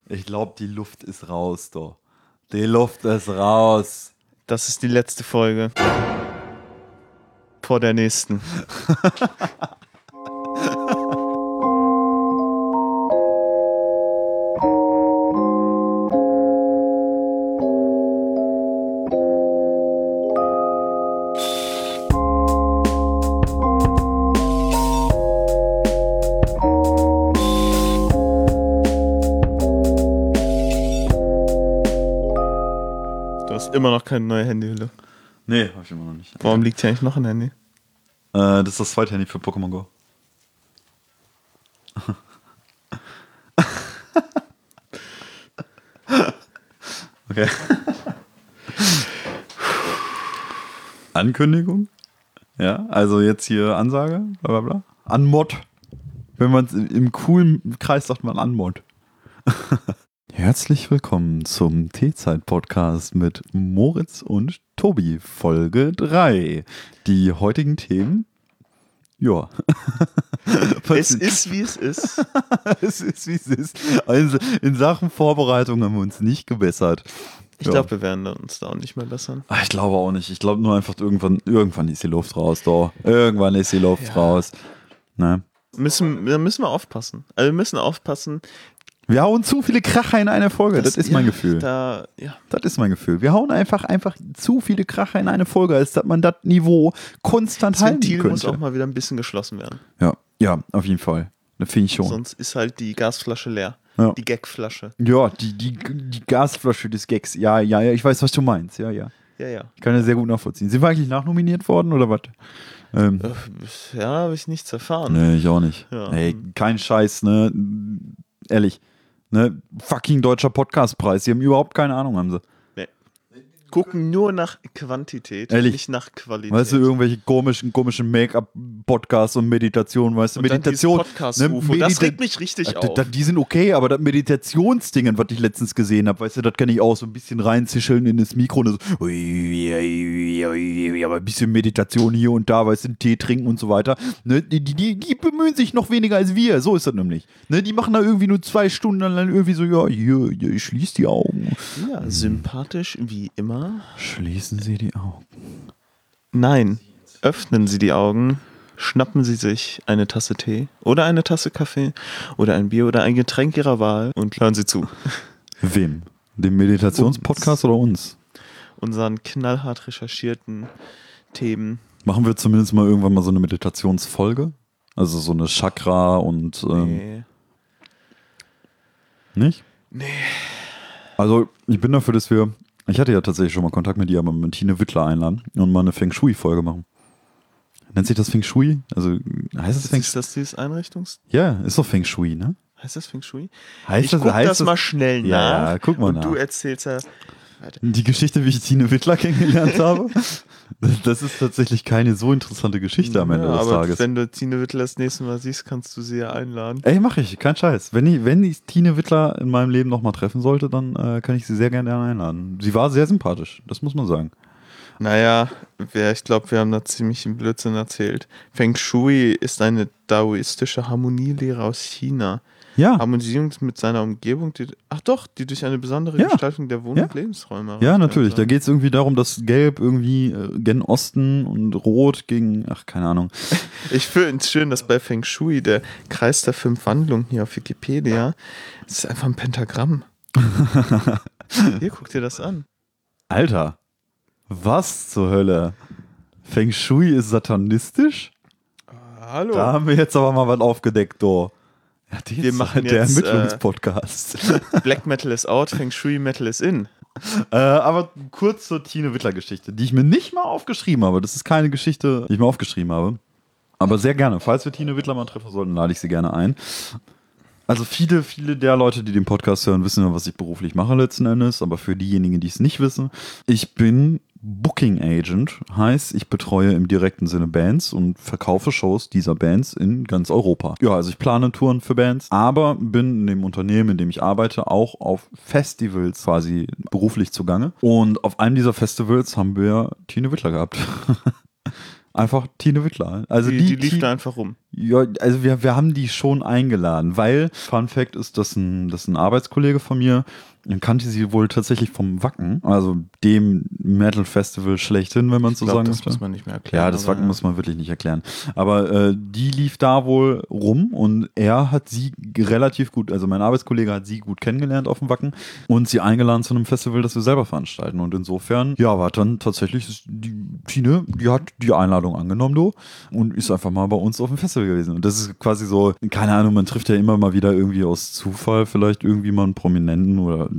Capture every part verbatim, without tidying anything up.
Ich glaube, die Luft ist raus, doch. Die Luft ist raus. Das ist die letzte Folge. Vor der nächsten. Immer noch keine neue Handyhülle. Nee, hab ich immer noch nicht. Warum liegt hier eigentlich noch ein Handy? Äh, das ist das zweite Handy für Pokémon Go. Okay. Ankündigung? Ja, also jetzt hier Ansage, bla bla bla. Anmod. Wenn man es im coolen Kreis sagt, man Anmod. Herzlich willkommen zum Teezeit-Podcast mit Moritz und Tobi, Folge drei. Die heutigen Themen, ja. Es ist, wie es ist. Es ist, wie es ist. Also in Sachen Vorbereitung haben wir uns nicht gebessert. Ich Ja. glaube, wir werden uns da auch nicht mehr bessern. Ach, ich glaube auch nicht. Ich glaube nur einfach, irgendwann, irgendwann ist die Luft raus, doch. Irgendwann ist die Luft Ja. raus. Ne? Müssen, da müssen wir aufpassen. Also wir müssen aufpassen. Wir hauen zu viele Kracher in eine Folge, das, das ist mein ja, Gefühl. Da, ja. Das ist mein Gefühl. Wir hauen einfach, einfach zu viele Kracher in eine Folge, als dass man das Niveau konstant Das halten Ventil könnte. muss auch mal wieder ein bisschen geschlossen werden. Ja, ja, auf jeden Fall. Das finde ich schon. Sonst ist halt die Gasflasche leer. Ja. Die Gagflasche. Ja, die, die, die Gasflasche des Gags. Ja, ja, ja, ich weiß, was du meinst. Ja, ja. Ja, ja. Ich kann das sehr gut nachvollziehen. Sind wir eigentlich nachnominiert worden oder was? Ähm, Äh, bisher habe ich nichts erfahren. nee, ich auch nicht. Ja. Ey, kein Scheiß, ne? Ehrlich. Ne? Fucking deutscher Podcastpreis. Die haben überhaupt keine Ahnung, haben sie. Gucken nur nach Quantität, Ehrlich? nicht nach Qualität. Weißt du, irgendwelche komischen, komischen Make-up-Podcasts und Meditation, weißt du, Und dann Meditation. dieses Podcast-Ufo, ne, das Medita- regt mich richtig Da- auf. da- Die sind okay, aber das Meditationsdingen, was ich letztens gesehen habe, weißt du, das kann ich auch so ein bisschen reinzischeln in das Mikro und so, ui, ui, ui, ui, ui, aber ein bisschen Meditation hier und da, weißt du, einen Tee trinken und so weiter. Ne, die, die, die, die bemühen sich noch weniger als wir, so ist das nämlich. Ne, die machen da irgendwie nur zwei Stunden und dann irgendwie so, ja, hier, hier, ich schließe die Augen. Ja, sympathisch wie immer. Schließen Sie die Augen. Nein, öffnen Sie die Augen, schnappen Sie sich eine Tasse Tee oder eine Tasse Kaffee oder ein Bier oder ein Getränk Ihrer Wahl und hören Sie zu. Wem? Dem Meditationspodcast oder uns? Unseren knallhart recherchierten Themen. Machen wir zumindest mal irgendwann mal so eine Meditationsfolge? Also so eine Chakra und ähm, Nee. nicht? Nee. Also ich bin dafür, dass wir, ich hatte ja tatsächlich schon mal Kontakt mit ihr, aber mit Tine Wittler einladen und mal eine Feng Shui-Folge machen. Nennt sich das Feng Shui? Also heißt das Feng Ist Shui? das dieses Einrichtungs... Ja, ist doch Feng Shui, ne? Heißt das Feng Shui? Heißt ich das, guck heißt das mal schnell nach. Ja, ja, guck mal und nach. du erzählst ja... Warte. Die Geschichte, wie ich Tine Wittler kennengelernt habe, das ist tatsächlich keine so interessante Geschichte am Ende ja, des aber Tages. wenn du Tine Wittler das nächste Mal siehst, kannst du sie ja einladen. Ey, mach ich, kein Scheiß. Wenn ich, wenn ich Tine Wittler in meinem Leben nochmal treffen sollte, dann äh, kann ich sie sehr gerne einladen. Sie war sehr sympathisch, das muss man sagen. Naja, wer, ich glaube, wir haben da ziemlich einen Blödsinn erzählt. Feng Shui ist eine daoistische Harmonielehre aus China. Ja, Harmonisierung mit seiner Umgebung, die, ach doch, die durch eine besondere Ja. Gestaltung der Wohn- Ja. und Lebensräume ja, erreicht natürlich. Da werden geht es irgendwie darum, dass Gelb irgendwie äh, gen Osten und Rot gegen, ach, keine Ahnung. soll. Ich finde es schön, dass bei Feng Shui der Kreis der fünf Wandlungen hier auf Wikipedia, das ist einfach ein Pentagramm. Hier, guck dir das an. Alter, was zur Hölle? Feng Shui ist satanistisch? Hallo. Da haben wir jetzt aber mal was aufgedeckt, do. Ja, die Wir ist machen der jetzt, Ermittlungspodcast. Black Metal is out, Feng Shui Metal is in. Äh, aber kurz zur Tine Wittler-Geschichte, die ich mir nicht mal aufgeschrieben habe. Das ist keine Geschichte, die ich mir aufgeschrieben habe. Aber sehr gerne. Falls wir Tine Wittler mal treffen sollten, lade ich sie gerne ein. Also viele, viele der Leute, die den Podcast hören, wissen ja, was ich beruflich mache letzten Endes. Aber für diejenigen, die es nicht wissen, ich bin Booking Agent. Heißt, ich betreue im direkten Sinne Bands und verkaufe Shows dieser Bands in ganz Europa. Ja, also ich plane Touren für Bands, aber bin in dem Unternehmen, in dem ich arbeite, auch auf Festivals quasi beruflich zugange. Und auf einem dieser Festivals haben wir Tine Wittler gehabt. Einfach Tine Wittler. Also Die, die, die lief Ti- da einfach rum. Ja, also wir, wir haben die schon eingeladen, weil, Fun Fact ist, dass ein, dass ein Arbeitskollege von mir, dann kannte sie wohl tatsächlich vom Wacken, also dem Metal Festival schlechthin, wenn man Ich so glaub, sagen das möchte. muss man nicht mehr erklären. Ja, das aber Wacken muss man wirklich nicht erklären. Aber äh, die lief da wohl rum und er hat sie relativ gut, also mein Arbeitskollege hat sie gut kennengelernt auf dem Wacken und sie eingeladen zu einem Festival, das wir selber veranstalten. Und insofern, ja, war dann tatsächlich die Tine, die hat die Einladung angenommen, du, und ist einfach mal bei uns auf dem Festival gewesen. Und das ist quasi so, keine Ahnung, man trifft ja immer mal wieder irgendwie aus Zufall vielleicht irgendwie mal einen Prominenten oder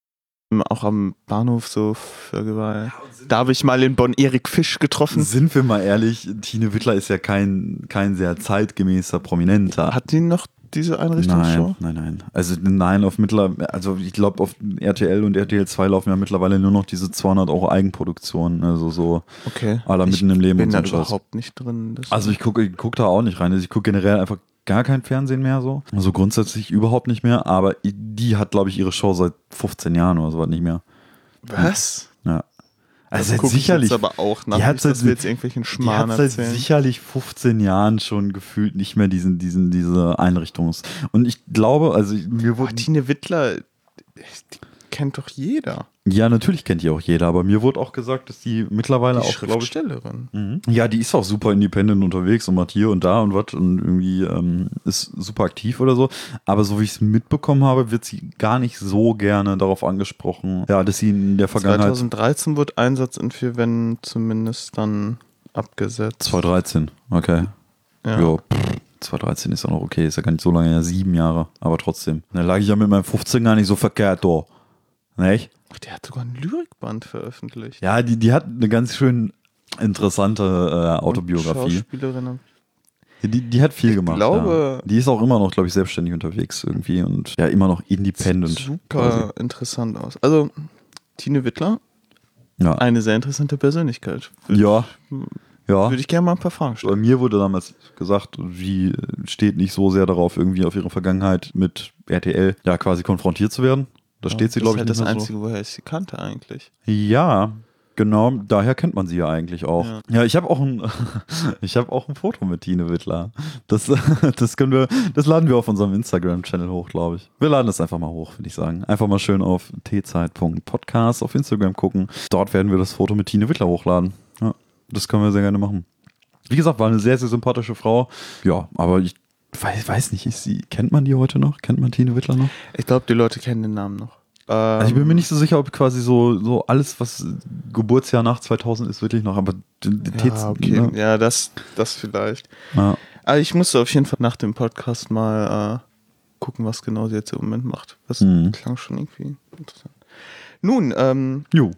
auch am Bahnhof so Vögel. Da habe ich mal in Bonn Erik Fisch getroffen. Sind wir mal ehrlich, Tine Wittler ist ja kein, kein sehr zeitgemäßer Prominenter. Hat die noch diese Einrichtungsshow? Nein, nein, nein. Also nein, auf mittlerweile, also ich glaube auf R T L und R T L zwei laufen ja mittlerweile nur noch diese zweihundert Euro Eigenproduktionen, also so Okay. aller mitten im Leben bin und so da ein Scheiß. überhaupt nicht drin. Das Also ich gucke ich guck da auch nicht rein. Also ich gucke generell einfach gar kein Fernsehen mehr so. Also grundsätzlich überhaupt nicht mehr, aber die hat, glaube ich, ihre Show seit fünfzehn Jahren oder so was nicht mehr. Was? Ja. Also das seit sicherlich, ich jetzt aber auch nach, die hat nicht, dass seit- wir jetzt irgendwelchen die Schmarrn hat seit erzählen. sicherlich fünfzehn Jahren schon gefühlt nicht mehr diesen, diesen, diese Einrichtungs. Und ich glaube, also ich- mir Boah, wurde, Tine Wittler, die kennt doch jeder. ja, natürlich kennt die auch jeder, aber mir wurde auch gesagt, dass die mittlerweile Die auch, glaube ich, Schriftstellerin. Mhm. Ja, die ist auch super independent unterwegs und macht hier und da und was und irgendwie ähm, ist super aktiv oder so. Aber so wie ich es mitbekommen habe, wird sie gar nicht so gerne darauf angesprochen, ja, dass sie in der Vergangenheit zweitausenddreizehn wurde Einsatz in vier Wänden zumindest dann abgesetzt. zweitausenddreizehn, okay. Ja. Ja, pff, zweitausenddreizehn ist auch noch okay, ist ja gar nicht so lange, ja sieben Jahre, aber trotzdem. Da lag ich ja mit meinem fünfzehn gar nicht so verkehrt, da. Nicht? Der hat sogar ein Lyrikband veröffentlicht. Ja, die, die hat eine ganz schön interessante äh, Autobiografie. Schauspielerin. Die, die hat viel Ich gemacht. glaube- ja. Die ist auch immer noch, glaube ich, selbstständig unterwegs irgendwie und ja, immer noch independent. Sieht quasi. super interessant aus. Also, Tine Wittler, Ja. eine sehr interessante Persönlichkeit. Würde Ja. ich, Ja. würde ich gerne mal ein paar Fragen Bei stellen. mir wurde damals gesagt, sie steht nicht so sehr darauf, irgendwie auf ihre Vergangenheit mit R T L ja quasi konfrontiert zu werden. Da steht sie, glaube ich, Das ist nicht halt mehr das Einzige, woher ich sie kannte eigentlich. so. Ja, genau. Daher kennt man sie ja eigentlich auch. Ja. Ja, ich habe auch ein, ich habe auch ein Foto mit Tine Wittler. Das, das können wir, das laden wir auf unserem Instagram-Channel hoch, glaube ich. Wir laden das einfach mal hoch, würde ich sagen. Einfach mal schön auf t-zeit punkt podcast auf Instagram gucken. Dort werden wir das Foto mit Tine Wittler hochladen. Ja, das können wir sehr gerne machen. Wie gesagt, war eine sehr, sehr sympathische Frau. Ja, aber ich weiß, weiß nicht, ist sie, kennt man die heute noch? Kennt man Tine Wittler noch? Ich glaube, die Leute kennen den Namen noch. Ähm, Also ich bin mir nicht so sicher, ob quasi so, so alles, was Geburtsjahr nach zweitausend ist, wirklich noch, aber die, die Tets- ja, okay. ne? Ja, das, das vielleicht. Ja. Aber ich musste auf jeden Fall nach dem Podcast mal äh, gucken, was genau sie jetzt im Moment macht. Das Mhm. klang schon irgendwie interessant. Nun, ähm, Jo.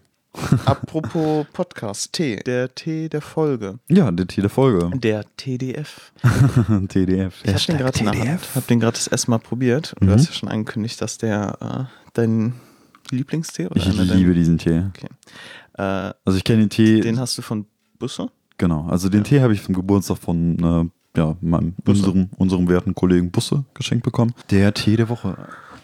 apropos Podcast, T. Der T der Folge. Ja, der Tee der Folge. Der T D F. T D F. Ich habe den gerade in der Hand, habe den gerade das erste Mal probiert. Und Mhm. du hast ja schon angekündigt, dass der äh, dein Lieblingstee oder Ich einer liebe diesen Tee. deiner, äh, Also ich kenne den Tee, den hast du von Busse? genau, also den Tee habe ich vom Geburtstag von äh, ja, meinem, Busse. unserem, unserem werten Kollegen Busse geschenkt bekommen. Der Tee der Woche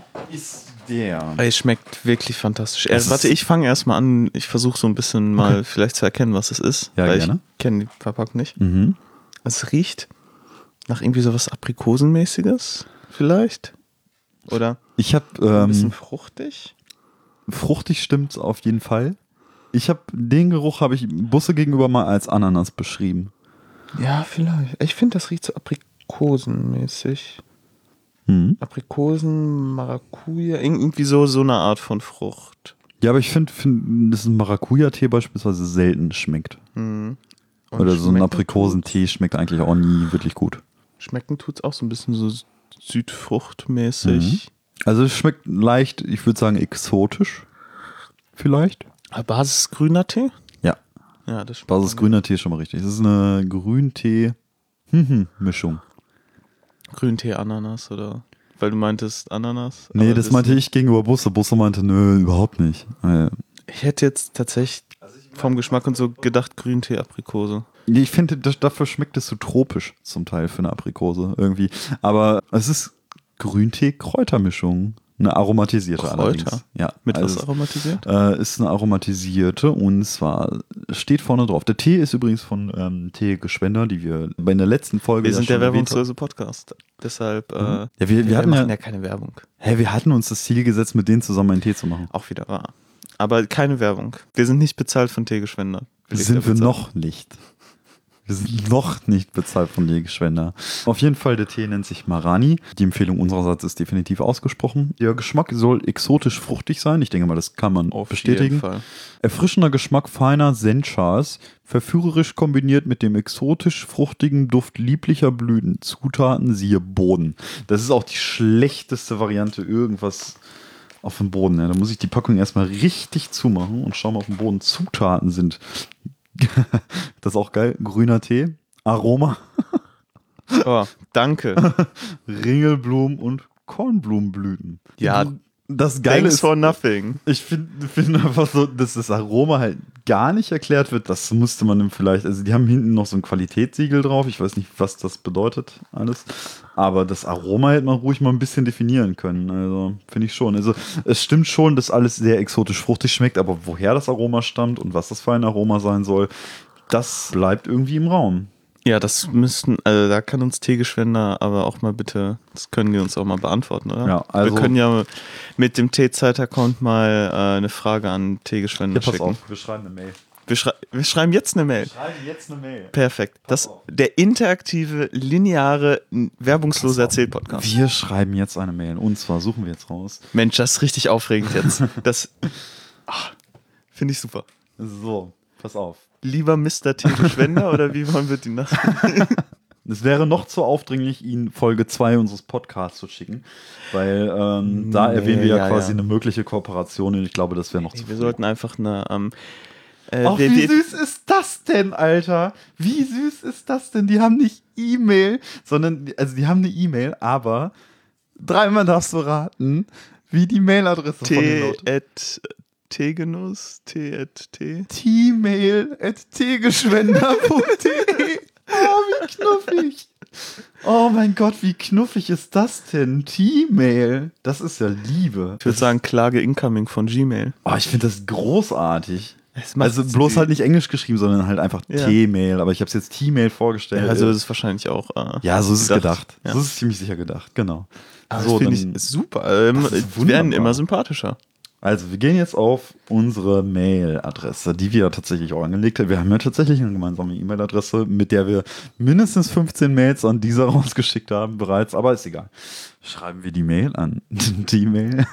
ist der. Es schmeckt wirklich fantastisch. Äh, Es warte, ist- ich fange erstmal an. Ich versuche so ein bisschen mal vielleicht zu erkennen, was es ist. Ja, weil gerne. ich kenne die Verpackung nicht. Mhm. Es riecht nach irgendwie sowas Aprikosenmäßiges vielleicht. Oder Ich habe ein bisschen ähm, fruchtig. fruchtig stimmt's auf jeden Fall. Ich habe den Geruch habe ich Busse gegenüber mal als Ananas beschrieben. Ja, vielleicht. Ich finde, das riecht so aprikosenmäßig. Mhm. Aprikosen, Maracuja, irgendwie so, so eine Art von Frucht. Ja, aber ich finde, find, dass ein Maracuja-Tee beispielsweise selten schmeckt. Mhm. Und Oder so ein schmecken Aprikosentee schmeckt eigentlich auch nie wirklich gut. tut's- Schmecken tut es auch so ein bisschen so südfruchtmäßig. Also es schmeckt leicht, ich würde sagen exotisch. Vielleicht. Mhm. Basis grüner Tee? Ja. Ja, das schmeckt Basis man grüner Tee ist schon mal richtig. Das ist eine Grüntee-Mischung. Grüntee, Ananas oder? Weil du meintest Ananas. Nee, aber das ist meinte nicht- ich gegenüber Busse. Busse meinte, nö, überhaupt nicht. Äh, Ich hätte jetzt tatsächlich vom Geschmack und so gedacht Grüntee, Aprikose. Nee, ich finde, das- dafür schmeckt es so tropisch zum Teil für eine Aprikose irgendwie. Aber es ist Grüntee-Kräutermischung. Eine aromatisierte Kräuter? allerdings. Ja, Mit also, was aromatisiert? Äh, ist eine aromatisierte und zwar steht vorne drauf. Der Tee ist übrigens von ähm, Teegeschwender, die wir bei der letzten Folge Wir ja sind schon der erwähnt haben. werbungslose Podcast. Deshalb, äh, Ja, wir, wir, wir hatten machen ja, ja keine Werbung. hä, wir hatten uns das Ziel gesetzt, mit denen zusammen einen Tee zu machen. Auch wieder wahr. Aber keine Werbung. Wir sind nicht bezahlt von Teegeschwender. Will ich Sind wir damit sagen. noch nicht. Wir sind noch nicht bezahlt von Teegeschwender. Auf jeden Fall, der Tee nennt sich Marani. Die Empfehlung unsererseits ist definitiv ausgesprochen. Der Geschmack soll exotisch fruchtig sein. Ich denke mal, das kann man Auf bestätigen. jeden Fall. Erfrischender Geschmack feiner Senchas, verführerisch kombiniert mit dem exotisch fruchtigen Duft lieblicher Blüten. Zutaten siehe Boden. Das ist auch die schlechteste Variante, irgendwas auf dem Boden. Ja, da muss ich die Packung erstmal richtig zumachen und schauen, ob auf dem Boden Zutaten sind. Das ist auch geil. Grüner Tee, Aroma, Oh, danke. Ringelblumen und Kornblumenblüten. Ja, das Geile thanks ist, for nothing. ich finde find einfach so, dass das Aroma halt gar nicht erklärt wird. Das musste man dann vielleicht, also die haben hinten noch so ein Qualitätssiegel drauf. Ich weiß nicht, was das bedeutet alles. Aber das Aroma hätte man ruhig mal ein bisschen definieren können. Also finde ich schon. Also es stimmt schon, dass alles sehr exotisch fruchtig schmeckt. Aber woher das Aroma stammt und was das für ein Aroma sein soll, das bleibt irgendwie im Raum. Ja, das müssten, also da kann uns Teegeschwender aber auch mal bitte, das können die uns auch mal beantworten, oder? Ja, also- wir können ja mit dem T-Zeit-Account mal äh, eine Frage an Teegeschwender Ja, pass schicken. auf, wir schreiben eine Mail. Wir, schrei wir schreiben jetzt eine Mail. Schreiben jetzt eine Mail. Perfekt. Pass Das, auf. der interaktive, lineare, n- werbungslose Erzählpodcast. Wir schreiben jetzt eine Mail. Und zwar suchen wir jetzt raus. Mensch, das ist richtig aufregend jetzt. Das ach, finde ich super. So, pass auf. Lieber Mister Teegeschwender oder wie wollen wir die nach? Es wäre noch zu aufdringlich, Ihnen Folge zwei unseres Podcasts zu schicken, weil ähm, da Nee, erwähnen wir ja, ja, quasi ja. eine mögliche Kooperation und ich glaube, das wäre noch zu Wir früh. sollten einfach eine. Ähm, äh, Ach, wir- wie wir- süß ist das denn, Alter? Wie süß ist das denn? Die haben nicht E-Mail, sondern, also die haben eine E-Mail, aber dreimal darfst du raten, wie die Mailadresse von den T lautet. at Teegenuss, T at T. T-Mail at teegeschwender punkt de. Oh, wie knuffig. Oh mein Gott, wie knuffig ist das denn? T-Mail. Das ist ja Liebe. Ich würde sagen, Klage incoming von Gmail. Oh, ich finde das großartig. Es macht Also bloß die- halt nicht englisch geschrieben, sondern halt einfach Ja. T-Mail. Aber ich habe es jetzt T-Mail vorgestellt. Ja, also ist es wahrscheinlich auch. Äh, Ja, so ist es gedacht. Ja. So ist es ziemlich sicher gedacht, genau. Aber so, das finde dann- ich super. Ähm, Das ist wir werden wunderbar. immer sympathischer. Also, wir gehen jetzt auf unsere Mailadresse, die wir tatsächlich auch angelegt haben. Wir haben ja tatsächlich eine gemeinsame E-Mail-Adresse, mit der wir mindestens fünfzehn Mails an dieser rausgeschickt haben bereits, aber ist egal. Schreiben wir die Mail an die Mail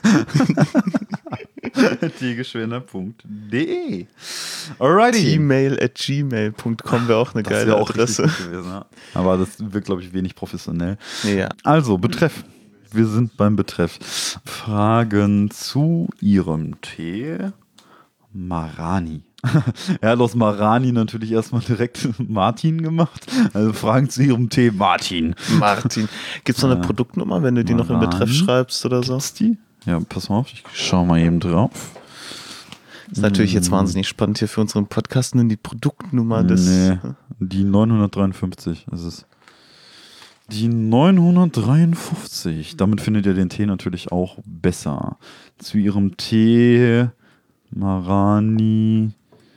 teegeschwender punkt de. Alrighty. T-Mail at gmail punkt com wäre auch eine Das geile wäre auch Adresse. richtig gut gewesen, ja. Aber das wird, glaube ich, wenig professionell. Ja. Also, Betreff. Wir sind beim Betreff. Fragen zu Ihrem Tee Marani. Er hat aus Marani natürlich erstmal direkt Martin gemacht. Also Fragen zu Ihrem Tee Martin. Martin. Gibt es noch eine Ja. Produktnummer, wenn du die noch im Betreff Marani. schreibst oder so? Gibt's die? Ja, pass mal auf, ich schau mal eben drauf. Ist natürlich Mm. jetzt wahnsinnig spannend hier für unseren Podcast, nur die Produktnummer des. Nee, die neunhundertdreiundfünfzig ist es. Die neunhundertdreiundfünfzig. Damit findet ihr den Tee natürlich auch besser. Zu Ihrem Tee Marani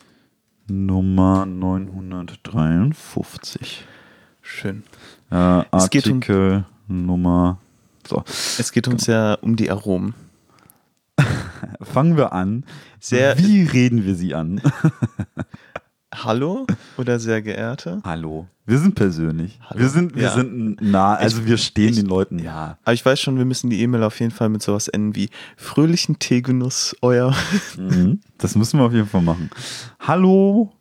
Nummer neunhundertdreiundfünfzig. Schön. Äh, Es geht um- Artikel Nummer. So, Es geht uns ja um die Aromen. fangen wir an. Sehr- Wie reden wir sie an? Hallo oder sehr geehrte? Hallo. Wir sind persönlich. Hallo. Wir sind, wir Ja. sind nah, also Ich- wir stehen ich- den Leuten nah. Aber ich weiß schon, wir müssen die E-Mail auf jeden Fall mit sowas enden wie fröhlichen Teegenuss, euer. Mhm. Das müssen wir auf jeden Fall machen. Hallo,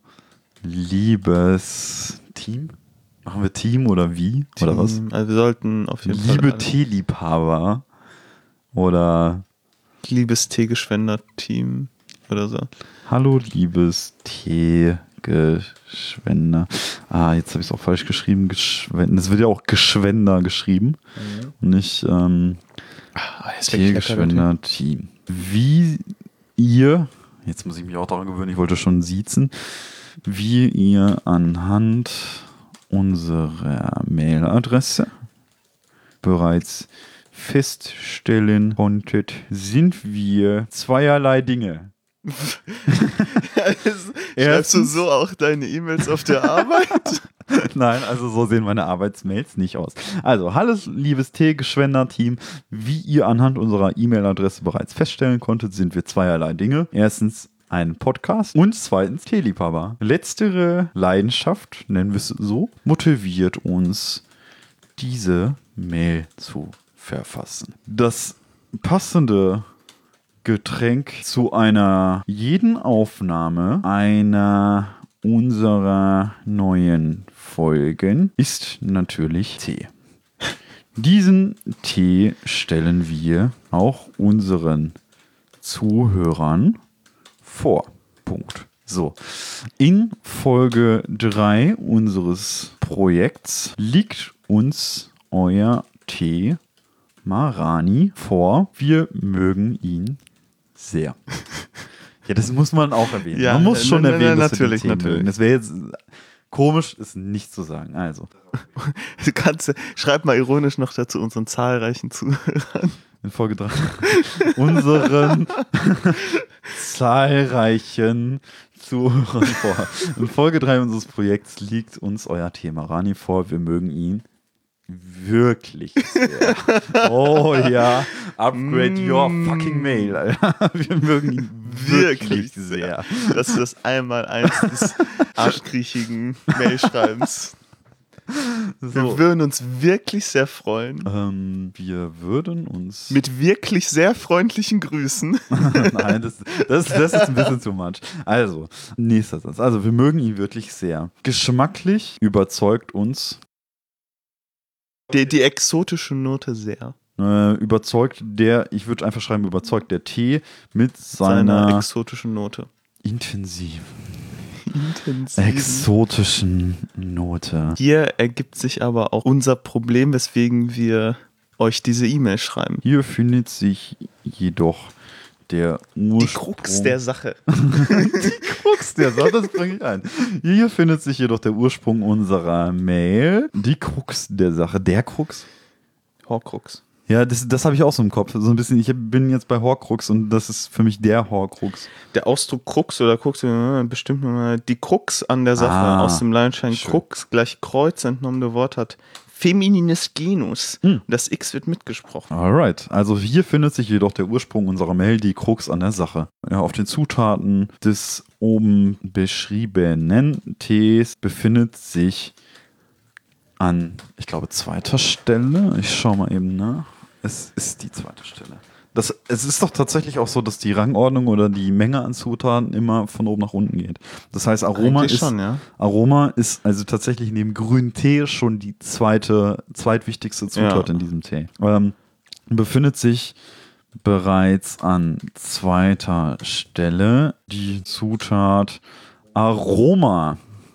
liebes Team. Machen wir Team oder wie? Oder was? Team. Also wir sollten auf jeden Fall. Liebe alle- Teeliebhaber. Oder Liebes Teegeschwender-Team oder so. hallo, liebes Teegeschwender. Ah, jetzt habe ich es auch falsch geschrieben. Geschwender. Es wird ja auch Geschwender geschrieben. Und nicht ähm, Ah, ist wirklich lecker, der Tee. Teegeschwender-Team. Wie ihr, jetzt muss ich mich auch daran gewöhnen, ich wollte schon siezen, wie ihr anhand unserer Mailadresse bereits feststellen konntet, sind wir zweierlei Dinge. Schreibst du so auch deine E-Mails auf der Arbeit? Nein, also so sehen meine Arbeitsmails nicht aus. Also, hallo liebes T-Geschwender-Team. Wie ihr anhand unserer E-Mail-Adresse bereits feststellen konntet, sind wir zweierlei Dinge. Erstens ein Podcast und zweitens Teeliebhaber. Letztere Leidenschaft, nennen wir es so, motiviert uns, diese Mail zu verfassen. Das passende Getränk zu einer jeden Aufnahme einer unserer neuen Folgen ist natürlich Tee. Diesen Tee stellen wir auch unseren Zuhörern vor. Punkt. So, in Folge drei unseres Projekts liegt uns euer Tee Marani vor. Wir mögen ihn sehr. Ja, das muss man auch erwähnen. Ja, man muss schon n- n- erwähnen, dass natürlich, wir den Tee natürlich. mögen. Das wäre jetzt komisch, es nicht zu sagen. Also, Du kannst, schreib mal ironisch noch dazu unseren zahlreichen Zuhörern. in Folge drei unseren zahlreichen Zuhörern vor. In Folge drei unseres Projekts liegt uns euer Thema Rani vor. Wir mögen ihn wirklich sehr. Oh ja, upgrade your fucking mail, Alter. Wir mögen ihn wirklich sehr. Das ist das Einmaleins des arschgriechigen Mailschreibens. Wir So. würden uns wirklich sehr freuen. Ähm, wir würden uns... Mit wirklich sehr freundlichen Grüßen. Nein, das, das, das ist ein bisschen too much. Also, nächster Satz. Also, wir mögen ihn wirklich sehr. Geschmacklich überzeugt uns, Die, die exotische Note sehr. äh, überzeugt der, ich würde einfach schreiben, überzeugt der Tee mit Seiner seiner exotischen Note. intensiv Intensiv. exotischen Note. Hier ergibt sich aber auch unser Problem, weswegen wir euch diese E-Mail schreiben. Hier findet sich jedoch der Ursprung. Die Krux der Sache. Die Krux der Sache, das bringe ich ein. Hier findet sich jedoch der Ursprung unserer Mail. Die Krux der Sache. Der Krux? Horcrux. Ja, das, das habe ich auch so im Kopf. So ein bisschen, ich bin jetzt bei Horcrux und das ist für mich der Horcrux. Der Ausdruck Krux oder Krux, äh, bestimmt mal die Krux an der Sache Ah, aus dem Laienschein schön. Krux gleich Kreuz entnommene Wort hat feminines Genus. Hm. Das X wird mitgesprochen. Alright, also hier findet sich jedoch der Ursprung unserer Mail, die Krux an der Sache. Ja, auf den Zutaten des oben beschriebenen Tees befindet sich an, ich glaube, zweiter Stelle. Ich schaue mal eben nach. Es ist die zweite Stelle. Das, es ist doch tatsächlich auch so, dass die Rangordnung oder die Menge an Zutaten immer von oben nach unten geht. Das heißt, Aroma Eigentlich ist, schon, ja. Aroma ist also tatsächlich neben grünen Tee schon die zweite, zweitwichtigste Zutat Ja. in diesem Tee. Ähm, befindet sich bereits an zweiter Stelle die Zutat Aroma.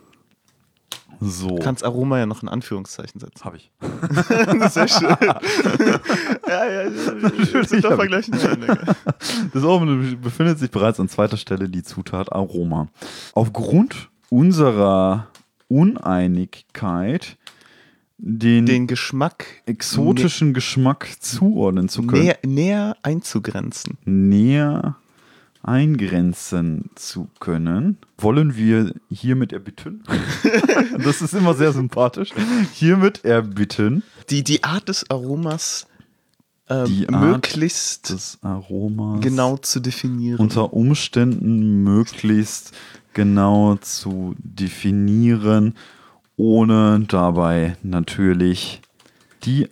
So. Du kannst Aroma ja noch in Anführungszeichen setzen. Habe ich. Sehr schön. ja, ja, wir sind doch vergleichen. Das oben befindet sich bereits an zweiter Stelle die Zutat Aroma. Aufgrund unserer Uneinigkeit, den, Den Geschmack exotischen Geschmack zuordnen zu können, näher, näher einzugrenzen. näher eingrenzen zu können, wollen wir hiermit erbitten. Das ist immer sehr sympathisch. Hiermit erbitten, Die, die Art des Aromas äh, Die Art möglichst des Aromas genau zu definieren. unter Umständen möglichst genau zu definieren, ohne dabei natürlich die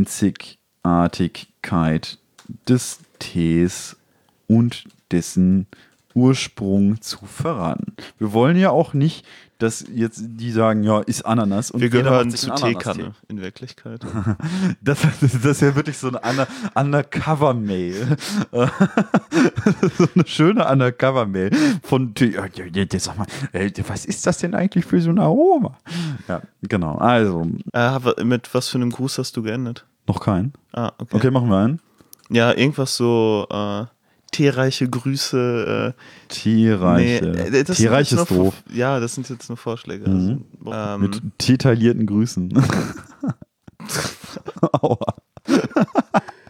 Einzigartigkeit des Tees und dessen Ursprung zu verraten. Wir wollen ja auch nicht, dass jetzt die sagen, ja, ist Ananas. Und Wir jeder gehören macht sich zu einen Ananastee. Teekanne in Wirklichkeit. Das, das ist ja wirklich so eine Under- Undercover-Mail. So eine schöne Undercover-Mail von, ja, ja, ja, sag mal, äh, was ist das denn eigentlich für so ein Aroma? Ja, genau. Also, äh, mit was für einem Gruß hast du geendet? noch kein. Ah, okay. Okay, machen wir einen. Ja, irgendwas so äh, teereiche Grüße. Äh, Tierreiche. äh, das sind Tierreich jetzt ist nur, doof. Ja, das sind jetzt nur Vorschläge. Mhm. Also, Mit ähm, detaillierten Grüßen. Aua.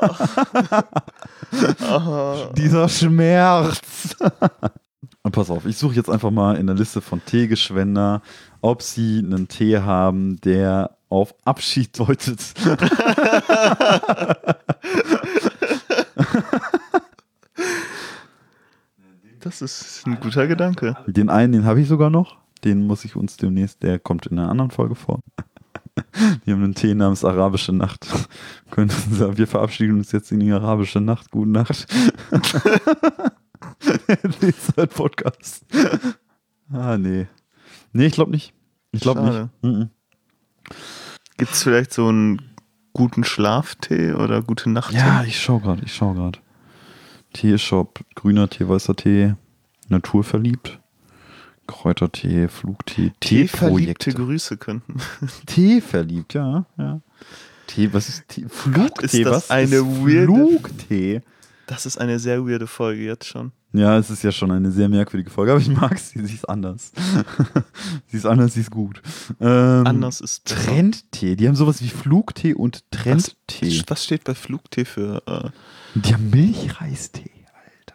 Oh. Dieser Schmerz. Und pass auf, ich suche jetzt einfach mal in der Liste von Teegeschwender, ob sie einen Tee haben, der auf Abschied deutet. Das ist ein guter Gedanke. Den einen, den habe ich sogar noch. Den muss ich uns demnächst, der kommt in einer anderen Folge vor. Die haben einen Tee namens Arabische Nacht. Könnten Sie sagen, wir verabschieden uns jetzt in die Arabische Nacht. Gute Nacht. Podcast. Ah, nee. Nee, ich glaube nicht. Ich glaube nicht. Mhm. Gibt es vielleicht so einen guten Schlaftee oder gute Nachttee? Ja, ich schau gerade, ich schau gerade. Teeshop, grüner Tee, weißer Tee, naturverliebt, Kräutertee, Flugtee, Teeverliebte Teeprojekte. Grüße könnten. Teeverliebt, ja, ja. Tee, was ist Tee? Flugtee, ist das was eine ist weirde- Flugtee? Das ist eine sehr weirde Folge jetzt schon. Ja, es ist ja schon eine sehr merkwürdige Folge, aber ich mag sie, sie ist anders. sie ist anders, sie ist gut. Ähm, Anders ist besser. Trendtee, die haben sowas wie Flugtee und Trendtee. Was, was steht bei Flugtee für... Äh, Die haben Milchreistee, Alter.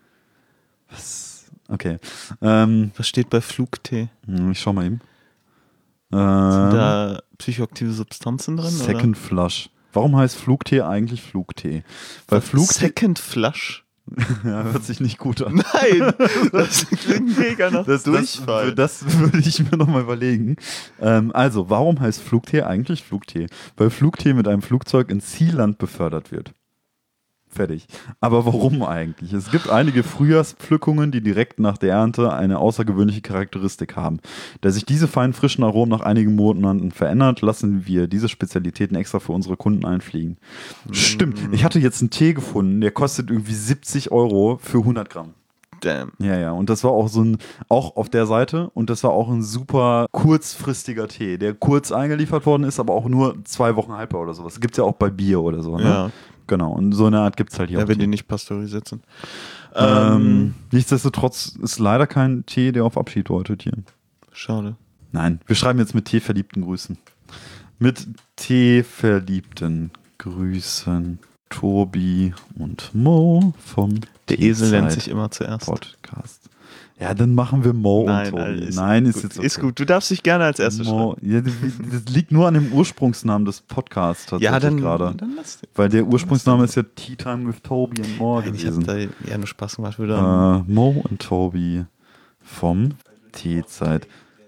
Was? Okay. Ähm, was steht bei Flugtee? ich schau mal eben. Sind Ähm, da psychoaktive Substanzen drin? Second Flush. Warum heißt Flugtee eigentlich Flugtee? Weil oder? Flugtee Second Flush? ja, hört sich nicht gut an. Nein, das klingt mega nach Das, Durchfall. das, das würde ich mir nochmal überlegen. Ähm, also, warum heißt Flugtee eigentlich Flugtee? Weil Flugtee mit einem Flugzeug ins Zielland befördert wird. Fertig. Aber warum eigentlich? Es gibt einige Frühjahrspflückungen, die direkt nach der Ernte eine außergewöhnliche Charakteristik haben. Da sich diese feinen frischen Aromen nach einigen Monaten verändert, lassen wir diese Spezialitäten extra für unsere Kunden einfliegen. Mm. Stimmt. Ich hatte jetzt einen Tee gefunden, der kostet irgendwie siebzig Euro für hundert Gramm. Damn. Ja, ja. Und das war auch so ein, auch auf der Seite, und das war auch ein super kurzfristiger Tee, der kurz eingeliefert worden ist, aber auch nur zwei Wochen haltbar oder sowas. Gibt es ja auch bei Bier oder so, ne? Ja. Genau, und so eine Art gibt es halt hier Ja, auch. wenn Tee. die nicht pasteurisiert sind. Ähm, Ähm, nichtsdestotrotz ist leider kein Tee, der auf Abschied deutet hier. schade. Nein, wir schreiben jetzt mit teeverliebten Grüßen. Mit teeverliebten Grüßen Tobi und Mo vom Der Esel nennt Teezeit sich immer zuerst. Podcast. Ja, dann machen wir Mo Nein, und Tobi. Alter, ist Nein, ist gut. jetzt okay. Ist gut. Du darfst dich gerne als erstes Mo, ja, das, das liegt nur an dem Ursprungsnamen des Podcasts tatsächlich Ja, dann, gerade. dann lass den. Weil der Ursprungsname ist ja Tea Time with Tobi und Mo Nein, ich hab gewesen. da ja nur Spaß gemacht. Wieder. Äh, Mo und Tobi vom Teezeit.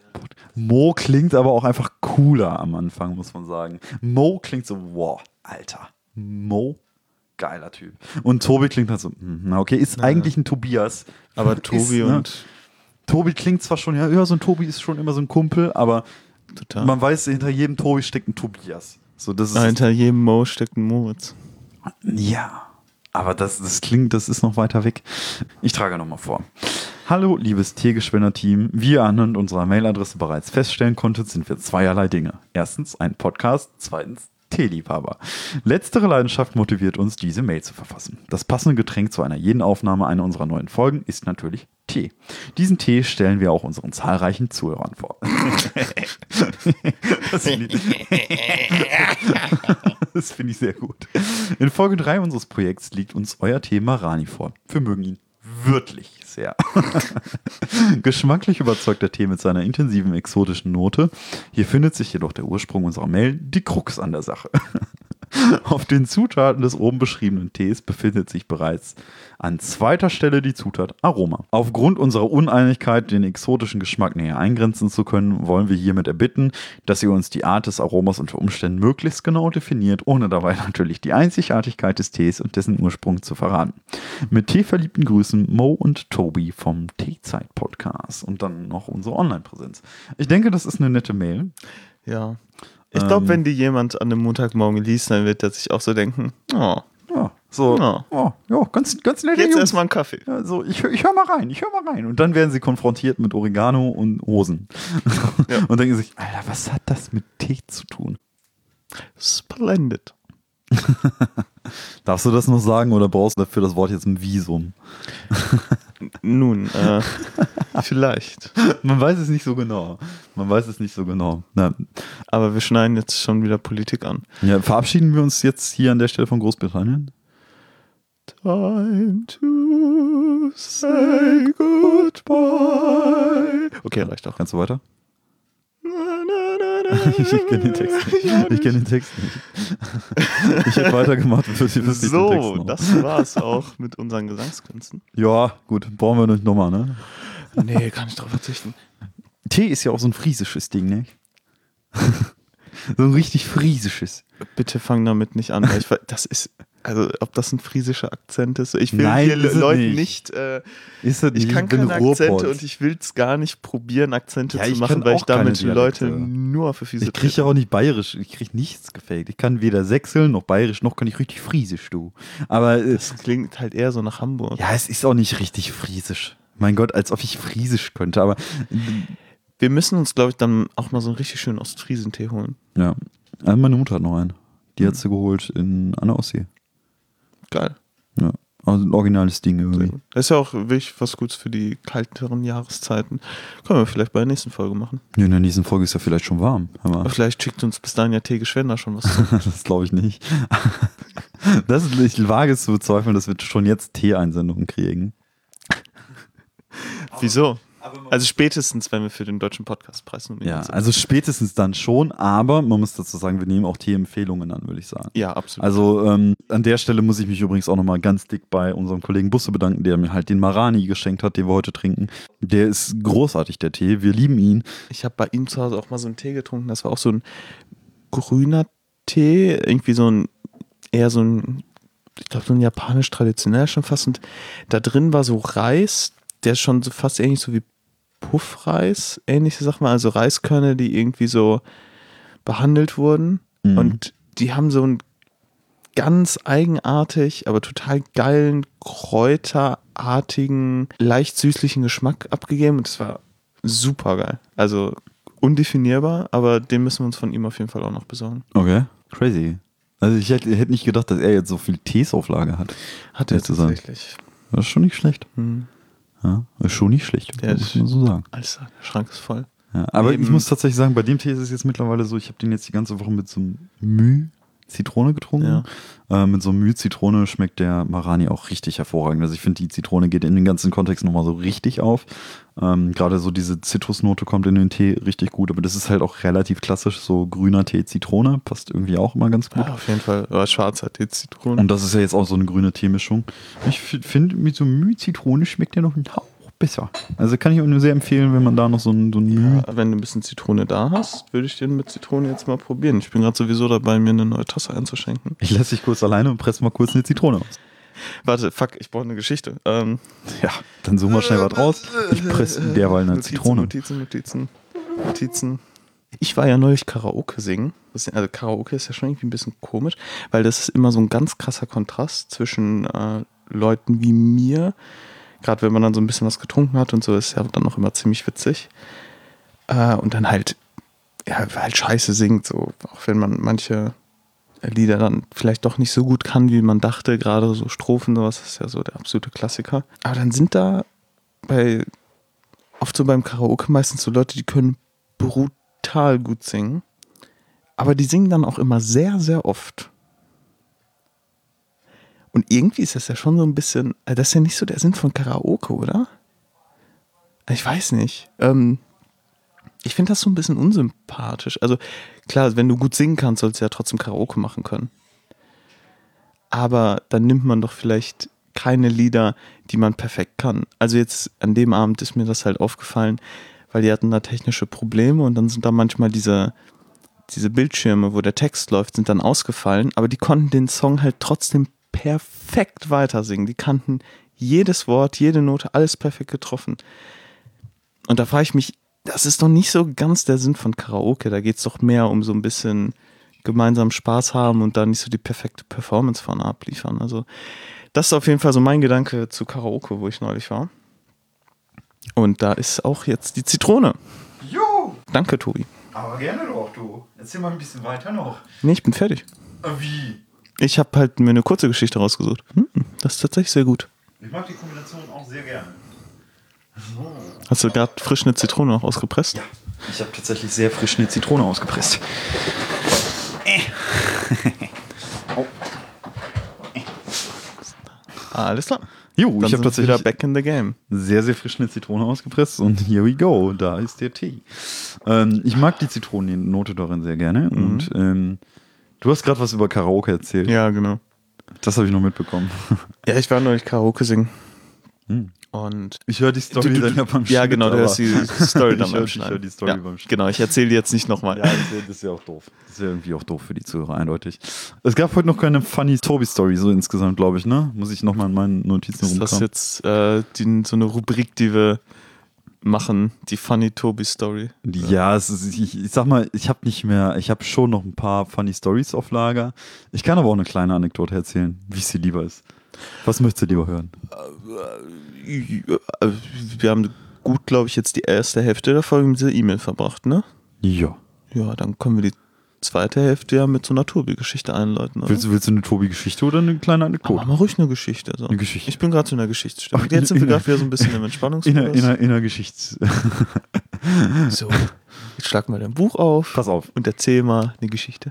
Mo klingt aber auch einfach cooler am Anfang, muss man sagen. Mo klingt so, wow, Alter. Mo, geiler Typ. Und Tobi klingt halt so, na okay, ist Naja. eigentlich ein Tobias. Aber Ist, Tobi ne? und Tobi klingt zwar schon, ja, ja, so ein Tobi ist schon immer so ein Kumpel, aber total. man weiß, hinter jedem Tobi steckt ein Tobias. So, das ist, Ah, hinter jedem Mo steckt ein Moritz. ja, aber das, das klingt, das ist noch weiter weg. Ich trage nochmal vor. Hallo, liebes Teegeschwender-Team. Wie ihr anhand unserer Mailadresse bereits feststellen konntet, sind wir zweierlei Dinge. Erstens ein Podcast, zweitens Teeliebhaber. Letztere Leidenschaft motiviert uns, diese Mail zu verfassen. Das passende Getränk zu einer jeden Aufnahme einer unserer neuen Folgen ist natürlich Tee. Diesen Tee stellen wir auch unseren zahlreichen Zuhörern vor. Das finde ich, das finde ich sehr gut. In Folge drei unseres Projekts liegt uns euer Tee Marani vor. Wir mögen ihn wirklich sehr. Geschmacklich überzeugt der Tee mit seiner intensiven, exotischen Note. Hier findet sich jedoch der Ursprung unserer Mail, die Krux an der Sache. Auf den Zutaten des oben beschriebenen Tees befindet sich bereits an zweiter Stelle die Zutat Aroma. Aufgrund unserer Uneinigkeit, den exotischen Geschmack näher eingrenzen zu können, wollen wir hiermit erbitten, dass ihr uns die Art des Aromas unter Umständen möglichst genau definiert, ohne dabei natürlich die Einzigartigkeit des Tees und dessen Ursprung zu verraten. Mit teeverliebten Grüßen Mo und Tobi vom Teezeit-Podcast und dann noch unsere Online-Präsenz. Ich denke, das ist eine nette Mail. Ja. Ich glaube, Ähm. wenn die jemand an einem Montagmorgen liest, dann wird er sich auch so denken, oh, Ja, so, Ja. oh, ja, ganz, ganz nette jetzt Jungs. erstmal einen Kaffee. Ja, so, ich, hör- ich höre mal rein, ich höre mal rein. Und dann werden sie konfrontiert mit Oregano und Hosen. Ja. Und denken sich, Alter, was hat das mit Tee zu tun? Splendid. Darfst du das noch sagen oder brauchst du dafür das Wort jetzt ein Visum? Nun, äh, vielleicht. Man weiß es nicht so genau. Man weiß es nicht so genau. Na, Aber wir schneiden jetzt schon wieder Politik an. ja, verabschieden wir uns jetzt hier an der Stelle von Großbritannien? Time to say goodbye. Okay, reicht auch. Kannst du weiter? Na, na, na, na, Ich kenne den Text nicht. Ich kenne den Text nicht. Ich hätte weitergemacht, würde ich wüsste ich den Text So, noch. das war's auch mit unseren Gesangskünsten. Ja, gut, brauchen wir nicht nochmal, ne? Nee, kann ich drauf verzichten. Tee ist ja auch so ein friesisches Ding, ne? So ein richtig friesisches. Bitte fang damit nicht an, weil ich, das ist, also ob das ein friesischer Akzent ist, ich will Nein, hier ist es Leuten nicht. nicht, äh, Ist das ich nicht? kann bin keine Akzente Ruhrpott. und ich will es gar nicht probieren, Akzente Ja, zu ich machen, kann weil ich auch keine damit Leute Dialekte. nur für fiese Ich kriege ja auch nicht bayerisch, ich kriege nichts gefaked. Ich kann weder sächseln noch bayerisch, noch kann ich richtig friesisch, du. Aber äh, Das klingt halt eher so nach Hamburg. ja, es ist auch nicht richtig friesisch. Mein Gott, als ob ich friesisch könnte, aber Wir müssen uns, glaube ich, dann auch mal so einen richtig schönen Ostfriesentee holen. ja. Also meine Mutter hat noch einen. Die hat sie geholt in, an der Ostsee. Geil. Ja. Also ein originales Ding Sehr irgendwie. gut. Das ist ja auch wirklich was Gutes für die kalteren Jahreszeiten. Können wir vielleicht bei der nächsten Folge machen. Ja, in der nächsten Folge ist ja vielleicht schon warm. Hör mal. Aber vielleicht schickt uns bis dahin ja T. Geschwender schon was zu. Das glaube ich nicht. Das ist, ich wage es zu bezweifeln, dass wir schon jetzt Tee-Einsendungen kriegen. Wieso? Also spätestens, wenn wir für den Deutschen Podcastpreis nominiert Ja, sind. also spätestens dann schon, aber man muss dazu sagen, wir nehmen auch Tee-Empfehlungen an, würde ich sagen. Ja, absolut. Also ähm, an der Stelle muss ich mich übrigens auch nochmal ganz dick bei unserem Kollegen Busse bedanken, der mir halt den Marani geschenkt hat, den wir heute trinken. Der ist großartig, der Tee. Wir lieben ihn. Ich habe bei ihm zu Hause auch mal so einen Tee getrunken. Das war auch so ein grüner Tee. Irgendwie so ein, eher so ein, ich glaube so ein japanisch traditionell schon fast. Und da drin war so Reis, der ist schon so fast ähnlich so wie Puffreis, ähnliche Sachen, also Reiskörner, die irgendwie so behandelt wurden. Mhm. Und die haben so einen ganz eigenartig, aber total geilen, kräuterartigen, leicht süßlichen Geschmack abgegeben. Und das war super geil. Also undefinierbar, aber den müssen wir uns von ihm auf jeden Fall auch noch besorgen. Okay, crazy. Also ich hätte, hätte nicht gedacht, dass er jetzt so viel Tees auf Lager hat. Hat er Ja, zu sagen. tatsächlich. Das ist schon nicht schlecht. Hm. Ja, ist schon nicht schlecht, Ja, muss man so sagen. Alles, der Schrank ist voll. Ja, aber Eben. ich muss tatsächlich sagen, bei dem Tee ist es jetzt mittlerweile so, ich habe den jetzt die ganze Woche mit so einem Müh Zitrone getrunken. Ja. Äh, mit so einem Müh Zitrone schmeckt der Marani auch richtig hervorragend. Also ich finde, die Zitrone geht in den ganzen Kontext nochmal so richtig auf. Ähm, Gerade so diese Zitrusnote kommt in den Tee richtig gut, aber das ist halt auch relativ klassisch, so grüner Tee Zitrone, passt irgendwie auch immer ganz gut. Ja, auf jeden Fall. Aber schwarzer Tee, Zitrone. Und das ist ja jetzt auch so eine grüne Teemischung. Ich finde, mit so Müh Zitrone schmeckt der noch ein Hauch besser. Also kann ich auch nur sehr empfehlen, wenn man da noch so ein, so ein Müh. Ja, wenn du ein bisschen Zitrone da hast, würde ich den mit Zitrone jetzt mal probieren. Ich bin gerade sowieso dabei, mir eine neue Tasse einzuschenken. Ich lasse dich kurz alleine und presse mal kurz eine Zitrone aus. Warte, fuck, ich brauche eine Geschichte. Ähm, Ja, dann suchen wir schnell was raus. Ich presse derweil eine Notizen, Zitrone. Notizen, Notizen, Notizen. Ich war ja neulich Karaoke singen. Das, also Karaoke ist ja schon irgendwie ein bisschen komisch, weil das ist immer so ein ganz krasser Kontrast zwischen äh, Leuten wie mir. Gerade wenn man dann so ein bisschen was getrunken hat und so, ist ja dann noch immer ziemlich witzig. Äh, und dann halt, ja, halt scheiße singt, so, auch wenn man manche Lieder dann vielleicht doch nicht so gut kann, wie man dachte, gerade so Strophen, sowas ist ja so der absolute Klassiker. Aber dann sind da bei, oft so beim Karaoke meistens so Leute, die können brutal gut singen, aber die singen dann auch immer sehr, sehr oft. Und irgendwie ist das ja schon so ein bisschen, das ist ja nicht so der Sinn von Karaoke, oder? Ich weiß nicht. Ähm, ich finde das so ein bisschen unsympathisch. Also klar, wenn du gut singen kannst, sollst du ja trotzdem Karaoke machen können. Aber dann nimmt man doch vielleicht keine Lieder, die man perfekt kann. Also jetzt an dem Abend ist mir das halt aufgefallen, weil die hatten da technische Probleme und dann sind da manchmal diese, diese Bildschirme, wo der Text läuft, sind dann ausgefallen, aber die konnten den Song halt trotzdem perfekt weiter singen. Die kannten jedes Wort, jede Note, alles perfekt getroffen. Und da frage ich mich, das ist doch nicht so ganz der Sinn von Karaoke. Da geht es doch mehr um so ein bisschen gemeinsam Spaß haben und da nicht so die perfekte Performance vorne abliefern. Also das ist auf jeden Fall so mein Gedanke zu Karaoke, wo ich neulich war. Und da ist auch jetzt die Zitrone. Jo! Danke, Tobi. Aber gerne doch, du. Erzähl mal ein bisschen weiter noch. Nee, ich bin fertig. Wie? Ich habe halt mir eine kurze Geschichte rausgesucht. Hm, das ist tatsächlich sehr gut. Ich mag die Kombination auch sehr gerne. Hast du gerade frisch eine Zitrone noch ausgepresst? Ja. Ich habe tatsächlich sehr frisch eine Zitrone ausgepresst. Oh. Alles klar. Jo, Dann ich habe tatsächlich wieder back in the game. sehr, sehr frisch eine Zitrone ausgepresst und here we go, da ist der Tee. Ähm, ich mag die Zitronennote darin sehr gerne mhm. und ähm, du hast gerade was über Karaoke erzählt. Ja, genau. Das habe ich noch mitbekommen. Ja, ich war neulich Karaoke singen. Hm. Und ich höre die Story du, du, dann ja beim Schnitt. Ja, genau, du hörst die Story dann ich beim hör, Schneiden. Ich höre die Story ja, beim Schnitt. Genau, ich erzähle die jetzt nicht nochmal. Ja, das wäre das wär auch doof. Das wäre irgendwie auch doof für die Zuhörer, eindeutig. Es gab heute noch keine funny Tobi-Story, so insgesamt, glaube ich, ne? Muss ich nochmal in meinen Notizen rumkommen. Ist das jetzt äh, die, so eine Rubrik, die wir machen, die funny Tobi-Story? Ja, es ist, ich, ich sag mal, ich habe nicht mehr, ich habe schon noch ein paar funny Stories auf Lager. Ich kann aber auch eine kleine Anekdote erzählen, wie es dir lieber ist. Was möchtest du lieber hören? Wir haben gut, glaube ich, jetzt die erste Hälfte der Folge mit dieser E-Mail verbracht, ne? Ja. Ja, dann können wir die zweite Hälfte ja mit so einer Tobi-Geschichte einleiten. Oder? Willst, du, willst du eine Tobi-Geschichte oder eine kleine Anekdote? Mach mal ruhig eine Geschichte. So. Eine Geschichte. Ich bin gerade so in der Geschichtsstimmung. Jetzt sind wir gerade wieder so ein bisschen im Entspannungsmodus. In der, in der Geschichts... So, jetzt schlag mal dein Buch auf. Pass auf. Und erzähl mal eine Geschichte.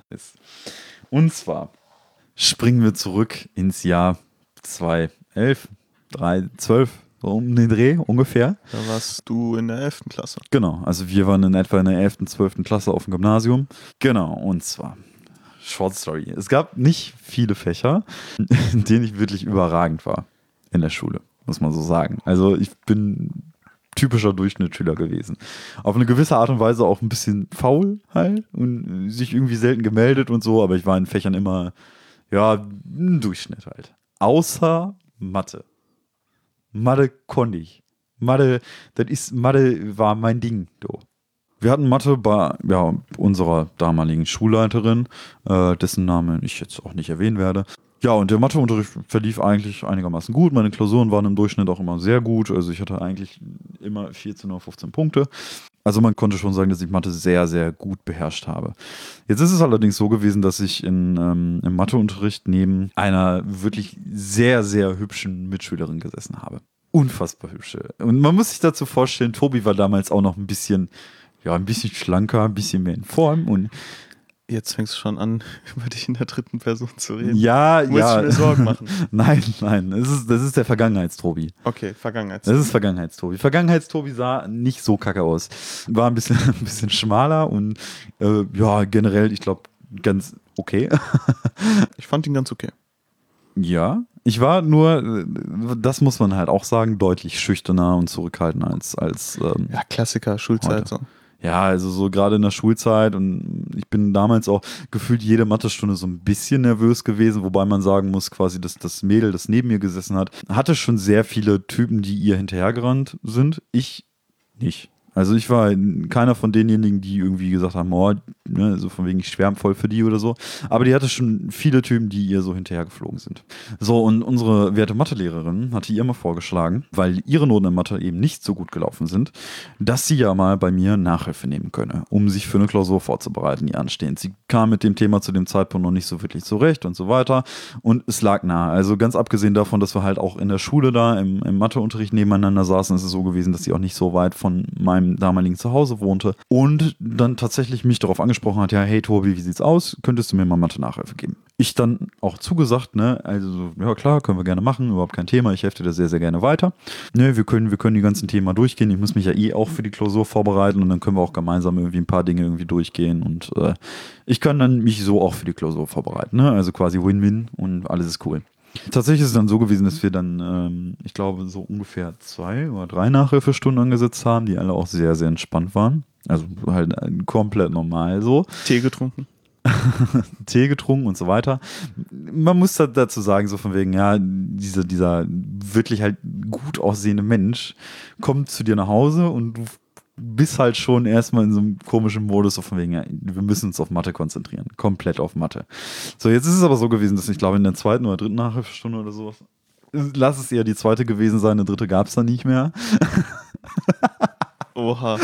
Und zwar springen wir zurück ins Jahr zweitausendelf, drei, zwölf, so um den Dreh ungefähr. Da warst du in der elften Klasse. Genau, also wir waren in etwa in der elften, zwölften Klasse auf dem Gymnasium. Genau, und zwar, Short Story. Es gab nicht viele Fächer, in denen ich wirklich überragend war in der Schule, muss man so sagen. Also ich bin typischer Durchschnittsschüler gewesen. Auf eine gewisse Art und Weise auch ein bisschen faul halt und sich irgendwie selten gemeldet und so, aber ich war in Fächern immer, ja, ein Durchschnitt halt. Außer Mathe. Mathe konnte ich. Mathe, das ist, Mathe war mein Ding, du. Wir hatten Mathe bei ja, unserer damaligen Schulleiterin, äh, dessen Namen ich jetzt auch nicht erwähnen werde. Ja, und der Matheunterricht verlief eigentlich einigermaßen gut. Meine Klausuren waren im Durchschnitt auch immer sehr gut. Also ich hatte eigentlich immer vierzehn oder fünfzehn Punkte. Also man konnte schon sagen, dass ich Mathe sehr, sehr gut beherrscht habe. Jetzt ist es allerdings so gewesen, dass ich in, ähm, im Matheunterricht neben einer wirklich sehr, sehr hübschen Mitschülerin gesessen habe. Unfassbar hübsche. Und man muss sich dazu vorstellen, Tobi war damals auch noch ein bisschen, ja, ein bisschen schlanker, ein bisschen mehr in Form und jetzt fängst du schon an, über dich in der dritten Person zu reden. Ja, Muss ja. ich mir Sorgen machen? Nein, nein. Das ist, das ist der Vergangenheitstobi. Okay, Vergangenheitstobi. Das ist Vergangenheitstobi. Vergangenheitstobi sah nicht so kacke aus. War ein bisschen, ein bisschen schmaler und äh, ja, generell, ich glaube, ganz okay. Ich fand ihn ganz okay. Ja, ich war nur, das muss man halt auch sagen, deutlich schüchterner und zurückhaltender als, als ähm, ja, Klassiker, Schulzeit heute. So. Ja, also so gerade in der Schulzeit und ich bin damals auch gefühlt jede Mathestunde so ein bisschen nervös gewesen, wobei man sagen muss quasi, dass das Mädel, das neben mir gesessen hat, hatte schon sehr viele Typen, die ihr hinterhergerannt sind. Ich nicht. Also ich war keiner von denjenigen, die irgendwie gesagt haben, oh, ne, so von wegen ich schwärme voll für die oder so. Aber die hatte schon viele Typen, die ihr so hinterhergeflogen sind. So, und unsere werte Mathelehrerin hatte ihr mal vorgeschlagen, weil ihre Noten in Mathe eben nicht so gut gelaufen sind, dass sie ja mal bei mir Nachhilfe nehmen könne, um sich für eine Klausur vorzubereiten, die anstehend. Sie kam mit dem Thema zu dem Zeitpunkt noch nicht so wirklich zurecht und so weiter. Und es lag nahe. Also ganz abgesehen davon, dass wir halt auch in der Schule da im, im Matheunterricht nebeneinander saßen, ist es so gewesen, dass sie auch nicht so weit von meinem damaligen Zuhause wohnte und dann tatsächlich mich darauf angesprochen hat, ja, hey Tobi, wie sieht's aus? Könntest du mir mal Mathe-Nachhilfe geben? Ich dann auch zugesagt, ne, also ja klar, können wir gerne machen, überhaupt kein Thema, ich helfe dir da sehr, sehr gerne weiter. Ne, wir können, wir können die ganzen Themen durchgehen, ich muss mich ja eh auch für die Klausur vorbereiten und dann können wir auch gemeinsam irgendwie ein paar Dinge irgendwie durchgehen und äh, ich kann dann mich so auch für die Klausur vorbereiten, ne, also quasi Win-Win und alles ist cool. Tatsächlich ist es dann so gewesen, dass wir dann, ähm, ich glaube, so ungefähr zwei oder drei Nachhilfestunden angesetzt haben, die alle auch sehr, sehr entspannt waren. Also halt komplett normal so. Tee getrunken. Tee getrunken und so weiter. Man muss dazu sagen, so von wegen, ja, dieser, dieser wirklich halt gut aussehende Mensch kommt zu dir nach Hause und du bist halt schon erstmal in so einem komischen Modus, so von wegen, ja, wir müssen uns auf Mathe konzentrieren. Komplett auf Mathe. So, jetzt ist es aber so gewesen, dass ich glaube, in der zweiten oder dritten Nachhilfestunde oder sowas, lass es eher die zweite gewesen sein, eine dritte gab es dann nicht mehr. Oha.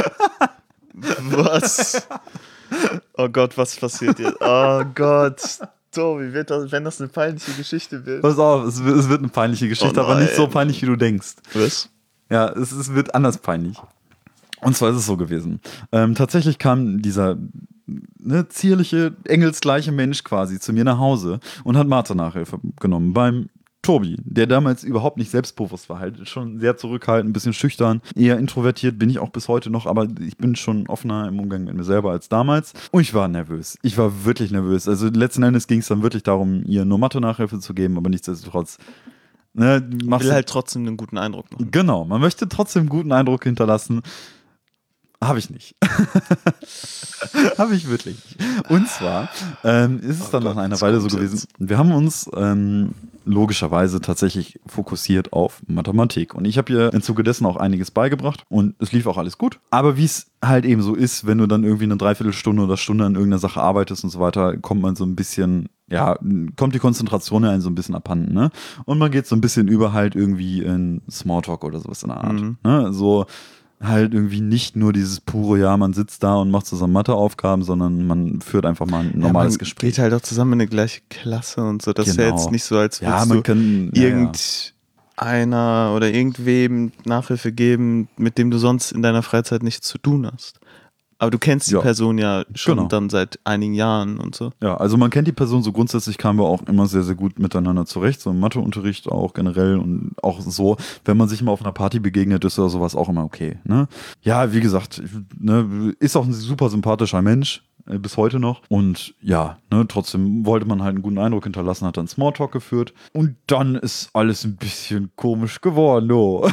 Was? Oh Gott, was passiert jetzt? Oh Gott. Tobi, wird das, wenn das eine peinliche Geschichte wird? Pass auf, es wird, es wird eine peinliche Geschichte, Oh aber nicht so peinlich, wie du denkst. Was? Ja, es, es wird anders peinlich. Und zwar ist es so gewesen. Ähm, tatsächlich kam dieser ne, zierliche, engelsgleiche Mensch quasi zu mir nach Hause und hat Mathe-Nachhilfe genommen beim Tobi, der damals überhaupt nicht selbstbewusst war, halt schon sehr zurückhaltend, ein bisschen schüchtern, eher introvertiert, bin ich auch bis heute noch, aber ich bin schon offener im Umgang mit mir selber als damals. Und ich war nervös. Ich war wirklich nervös. Also letzten Endes ging es dann wirklich darum, ihr nur Mathe-Nachhilfe zu geben, aber nichtsdestotrotz ne, machst will halt trotzdem einen guten Eindruck machen. Genau, man möchte trotzdem einen guten Eindruck hinterlassen. Habe ich nicht. Habe ich wirklich nicht. Und zwar ähm, ist es oh dann Gott, nach einer Weile so gewesen, jetzt. wir haben uns ähm, logischerweise tatsächlich fokussiert auf Mathematik. Und ich habe ihr im Zuge dessen auch einiges beigebracht und es lief auch alles gut. Aber wie es halt eben so ist, wenn du dann irgendwie eine Dreiviertelstunde oder Stunde an irgendeiner Sache arbeitest und so weiter, kommt man so ein bisschen, ja, kommt die Konzentration ja so ein bisschen abhanden, ne? Und man geht so ein bisschen über halt irgendwie in Smalltalk oder sowas in der Art. Mhm. Ne? So halt irgendwie nicht nur dieses pure, ja, man sitzt da und macht zusammen Matheaufgaben, sondern man führt einfach mal ein normales ja, man Gespräch. Geht halt auch zusammen in eine gleiche Klasse und so. Das genau. ist ja jetzt nicht so, als würdest ja, man kann, du irgendeiner ja, ja. oder irgendwem Nachhilfe geben, mit dem du sonst in deiner Freizeit nichts zu tun hast. Aber du kennst die ja. Person ja schon genau. dann seit einigen Jahren und so. Ja, also man kennt die Person so grundsätzlich, kamen wir auch immer sehr, sehr gut miteinander zurecht. So im Matheunterricht auch generell und auch so, wenn man sich mal auf einer Party begegnet, ist oder sowas auch immer okay. Ne? Ja, wie gesagt, ne, ist auch ein super sympathischer Mensch, äh, bis heute noch. Und ja, ne, trotzdem wollte man halt einen guten Eindruck hinterlassen, hat dann Smalltalk geführt. Und dann ist alles ein bisschen komisch geworden, oh.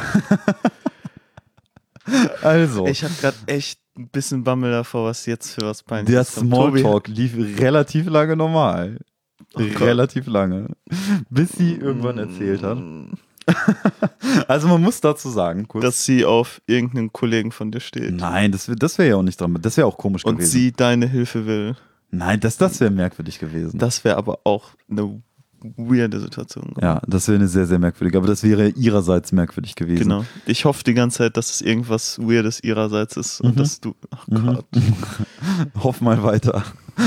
Also. Ich hab grad echt ein bisschen Bammel davor, was jetzt für was peinlich Der ist. Der Smalltalk lief relativ lange normal. Oh relativ lange. Bis sie irgendwann erzählt hat. Also man muss dazu sagen, kurz, dass sie auf irgendeinen Kollegen von dir steht. Nein, das, das wäre ja auch nicht dran. Das wäre auch komisch Und gewesen. Und sie deine Hilfe will. Nein, das, das wäre merkwürdig gewesen. Das wäre aber auch eine weirde Situation gewesen. Ja, das wäre eine sehr, sehr merkwürdige, aber das wäre ihrerseits merkwürdig gewesen. Genau. Ich hoffe die ganze Zeit, dass es irgendwas Weirdes ihrerseits ist und mhm. dass du, ach Gott. Mhm. Hoff mal weiter.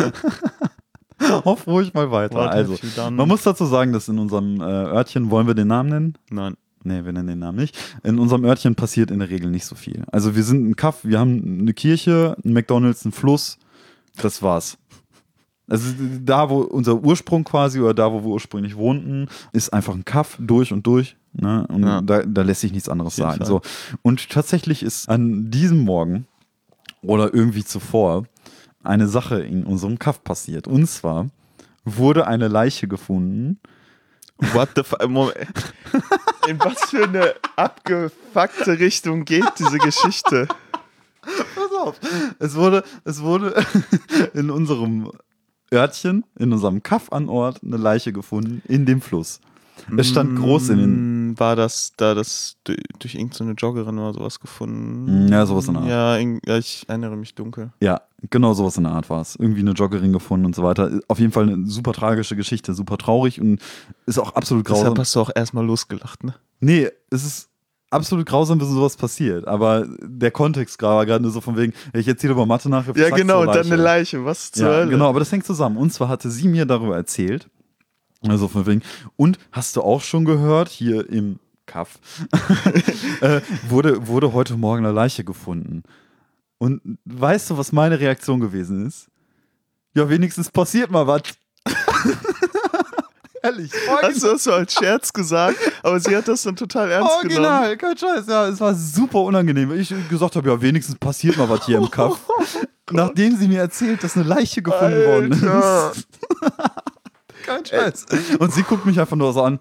Hoff ruhig mal weiter. What also, man muss dazu sagen, dass in unserem äh, Örtchen, wollen wir den Namen nennen? Nein. Nee, wir nennen den Namen nicht. In unserem Örtchen passiert in der Regel nicht so viel. Also wir sind ein Kaff, wir haben eine Kirche, ein McDonald's, einen Fluss, das war's. Also da, wo unser Ursprung quasi, oder da, wo wir ursprünglich wohnten, ist einfach ein Kaff durch und durch. Ne? Und ja. da, da lässt sich nichts anderes sagen. So. Und tatsächlich ist an diesem Morgen oder irgendwie zuvor eine Sache in unserem Kaff passiert. Und zwar wurde eine Leiche gefunden. What the fuck? Moment. In was für eine abgefuckte Richtung geht diese Geschichte? Pass auf. Es wurde, es wurde in unserem Örtchen, in unserem Kaff an Ort, eine Leiche gefunden in dem Fluss. Es stand groß in den... War das da das durch, durch irgendeine Joggerin oder sowas gefunden? Ja, sowas in der Art. Ja, ja, ich erinnere mich dunkel. Ja, genau sowas in der Art war es. Irgendwie eine Joggerin gefunden und so weiter. Auf jeden Fall eine super tragische Geschichte, super traurig und ist auch absolut grausam. Deshalb hast du auch erstmal losgelacht, ne? Nee, es ist absolut grausam, wenn sowas passiert. Aber der Kontext war gerade nur so von wegen, ich erzähle über Mathe nach. Ja, genau, und dann eine Leiche. Was zur ja, Hölle? Genau, aber das hängt zusammen. Und zwar hatte sie mir darüber erzählt. Also von wegen. Und hast du auch schon gehört, hier im Kaff, äh, wurde, wurde heute Morgen eine Leiche gefunden. Und weißt du, was meine Reaktion gewesen ist? Ja, wenigstens passiert mal was. Ehrlich. Hast du das so als Scherz gesagt, aber sie hat das dann total ernst Original, genommen. Kein Scheiß, ja, es war super unangenehm. Weil ich gesagt habe, ja, wenigstens passiert mal was hier im Kaff. Oh, nachdem sie mir erzählt, dass eine Leiche gefunden Alter. worden ist. Kein Scheiß. Und sie guckt mich einfach nur so an,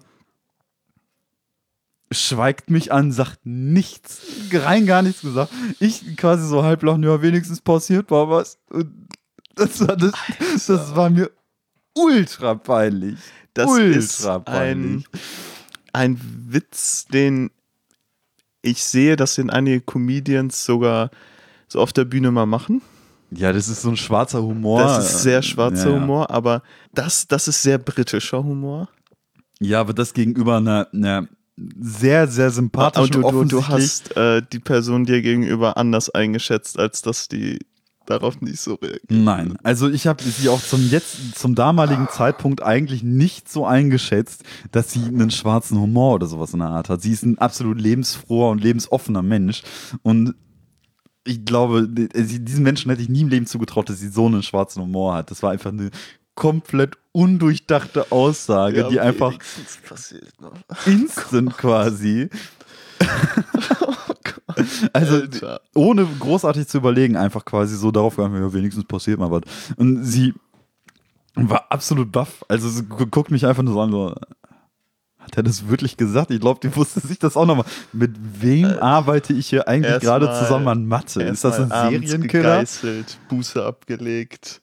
schweigt mich an, sagt nichts, rein gar nichts gesagt. Ich quasi so halblachen, ja, wenigstens passiert war was. Und das war, das, das war mir ultra peinlich. Das ultra ist peinlich. Ein, ein Witz, den ich sehe, dass den einige Comedians sogar so auf der Bühne mal machen. Ja, das ist so ein schwarzer Humor. Das ist sehr schwarzer ja, ja. Humor, aber das, das ist sehr britischer Humor. Ja, aber das gegenüber einer, einer sehr, sehr sympathischen, aber du, du, du hast äh, die Person dir gegenüber anders eingeschätzt, als dass die darauf nicht so reagiert. Nein, also ich habe sie auch zum jetzt, zum damaligen Zeitpunkt eigentlich nicht so eingeschätzt, dass sie einen schwarzen Humor oder sowas in der Art hat. Sie ist ein absolut lebensfroher und lebensoffener Mensch und ich glaube, diesen Menschen hätte ich nie im Leben zugetraut, dass sie so einen schwarzen Humor hat. Das war einfach eine komplett undurchdachte Aussage, Ja, die einfach passiert noch. instant quasi. Oh Gott. Also Alter. ohne großartig zu überlegen, einfach quasi so darauf gegangen, ja, wenigstens passiert mal was. Und sie war absolut baff. Also sie gu- guckt mich einfach nur so an, so, hat er das wirklich gesagt? Ich glaube, die wusste sich das auch nochmal. Mit wem Äh, arbeite ich hier eigentlich erst gerade mal- zusammen an Mathe? Ist das ein Erstmal abends Serienkiller? gegeißelt, Buße abgelegt.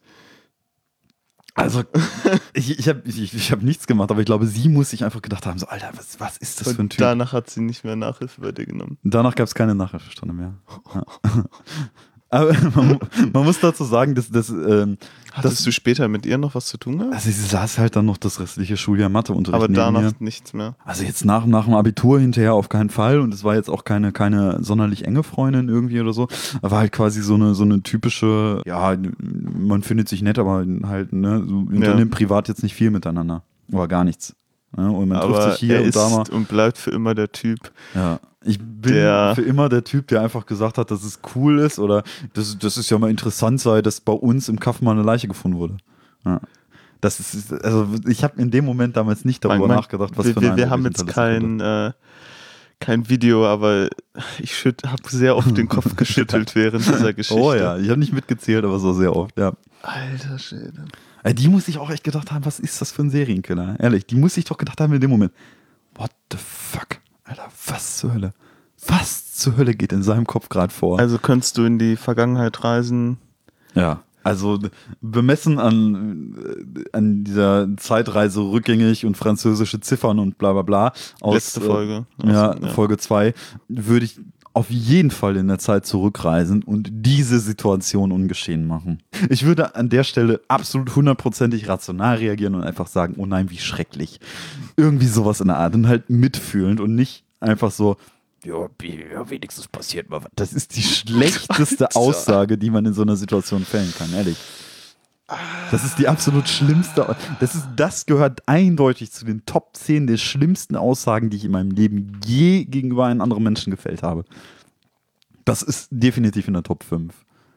Also, ich, ich habe ich, ich hab nichts gemacht, aber ich glaube, sie muss sich einfach gedacht haben, so, Alter, was, was ist das Und für ein Typ? danach hat sie nicht mehr Nachhilfe bei dir genommen. Danach gab es keine Nachhilfestunde mehr. Ja. Aber man, mu- man muss dazu sagen, dass, dass ähm, Hattest das, du später mit ihr noch was zu tun gehabt? also sie saß halt dann noch das restliche Schuljahr Matheunterricht Aber neben danach mir. nichts mehr. Also jetzt nach, nach dem Abitur hinterher auf keinen Fall und es war jetzt auch keine, keine sonderlich enge Freundin irgendwie oder so. Aber halt quasi so eine, so eine typische, ja, man findet sich nett, aber halt, ne, so unternimmt privat jetzt nicht viel miteinander. Oder gar nichts. Ja, und man trifft Aber sich hier er und ist da mal. und bleibt für immer der Typ. Ja, ich bin Der- für immer der Typ, der einfach gesagt hat, dass es cool ist oder dass, dass es ja mal interessant sei, dass bei uns im Kaff mal eine Leiche gefunden wurde. Ja. Das ist, also ich habe in dem Moment damals nicht darüber Mein- mein- nachgedacht, was wir, für wir, eine wir haben Eindruck jetzt ich hinterlassen kein, äh, kein Video, aber ich habe sehr oft den Kopf geschüttelt während dieser könnte. Geschichte. Oh ja, ich habe nicht mitgezählt, aber so sehr oft, ja. Alter Schwede. Äh, Die muss ich auch echt gedacht haben, was ist das für ein Serienkiller? Ehrlich, die muss ich doch gedacht haben in dem Moment. What the fuck? Alter, was zur Hölle? Was zur Hölle geht in seinem Kopf gerade vor? Also könntest du in die Vergangenheit reisen? Ja, also bemessen an, äh, an dieser Zeitreise rückgängig und französische Ziffern und bla bla bla. Aus, Letzte Folge. Äh, ja, Also, ja. Folge zwei, würde ich auf jeden Fall in der Zeit zurückreisen und diese Situation ungeschehen machen. Ich würde an der Stelle absolut hundertprozentig rational reagieren und einfach sagen, oh nein, wie schrecklich. Irgendwie sowas in der Art und halt mitfühlend und nicht einfach so, ja, ja, wenigstens passiert mal was. Das ist die schlechteste Alter. Aussage, die man in so einer Situation fällen kann, ehrlich. Das ist die absolut schlimmste. Das, ist, das gehört eindeutig zu den Top zehn der schlimmsten Aussagen, die ich in meinem Leben je gegenüber einem anderen Menschen gefällt habe. Das ist definitiv in der Top fünf.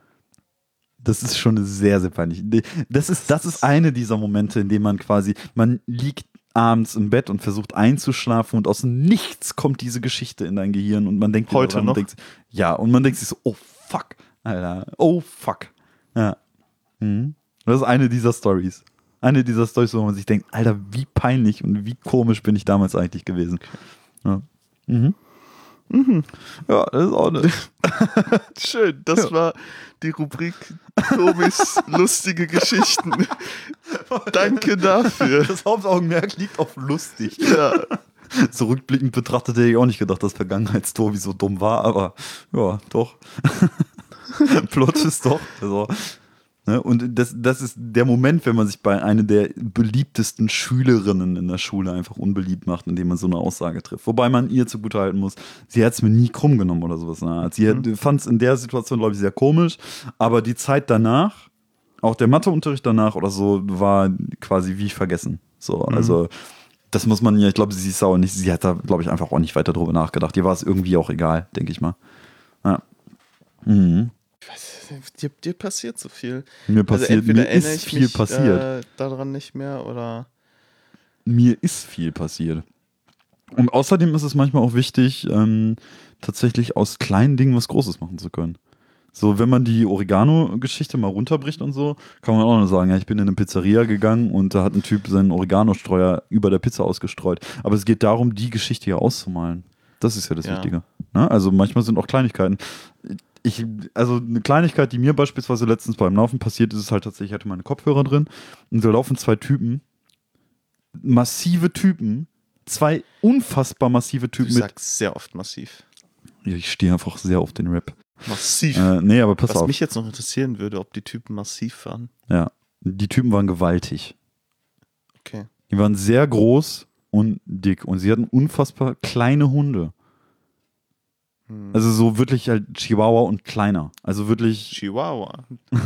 Das ist schon sehr, sehr peinlich. Das ist, das ist eine dieser Momente, in denen man quasi, man liegt abends im Bett und versucht einzuschlafen und aus dem Nichts kommt diese Geschichte in dein Gehirn und man denkt Heute daran noch? und denkt, ja, und man denkt sich so, oh fuck, Alter, oh fuck. Ja. Mhm. Das ist eine dieser Stories. Eine dieser Stories, wo man sich denkt, Alter, wie peinlich und wie komisch bin ich damals eigentlich gewesen. Ja. Mhm. Mhm. Ja, das ist auch eine. Schön, das Ja. war die Rubrik Tobis lustige Geschichten. Danke dafür. Das Hauptaugenmerk liegt auf lustig. Ja, Zurückblickend betrachtet hätte ich auch nicht gedacht, dass Vergangenheits-Tobi so dumm war, aber ja, doch. Plot ist doch. Also, ne? Und das, das ist der Moment, wenn man sich bei einer der beliebtesten Schülerinnen in der Schule einfach unbeliebt macht, indem man so eine Aussage trifft. Wobei man ihr zugutehalten muss, sie hat es mir nie krumm genommen oder sowas. Ne? Sie Mhm. fand es in der Situation, glaube ich, sehr komisch, aber die Zeit danach, auch der Matheunterricht danach oder so, war quasi wie vergessen. So, Mhm. also das muss man ja, ich glaube, sie ist auch nicht, sie hat da, glaube ich, einfach auch nicht weiter drüber nachgedacht. Ihr war es irgendwie auch egal, denke ich mal. Ja. Mhm. ich weiß, nicht, dir, dir passiert so viel. Mir Also passiert, entweder mir erinnere ist ich viel mich passiert. Äh, daran nicht mehr oder Mir ist viel passiert. Und außerdem ist es manchmal auch wichtig, ähm, tatsächlich aus kleinen Dingen was Großes machen zu können. So, wenn man die Oregano-Geschichte mal runterbricht und so, kann man auch noch sagen, ja, ich bin in eine Pizzeria gegangen und da hat ein Typ seinen Oregano-Streuer über der Pizza ausgestreut. Aber es geht darum, die Geschichte hier auszumalen. Das ist ja das Ja. Wichtige. Ne? Also manchmal sind auch Kleinigkeiten. Ich, also eine Kleinigkeit, die mir beispielsweise letztens beim Laufen passiert ist, ist halt tatsächlich, ich hatte meine Kopfhörer drin und da laufen zwei Typen, massive Typen, zwei unfassbar massive du Typen mit. sagst sehr oft massiv. Ja, ich stehe einfach sehr auf den Rap. Massiv. Äh, nee, aber pass Was auf. mich jetzt noch interessieren würde, ob die Typen massiv waren. Ja, die Typen waren gewaltig. Okay. Die waren sehr groß und dick und sie hatten unfassbar kleine Hunde. Hm. Also so wirklich halt Chihuahua und kleiner. Also wirklich. Chihuahua.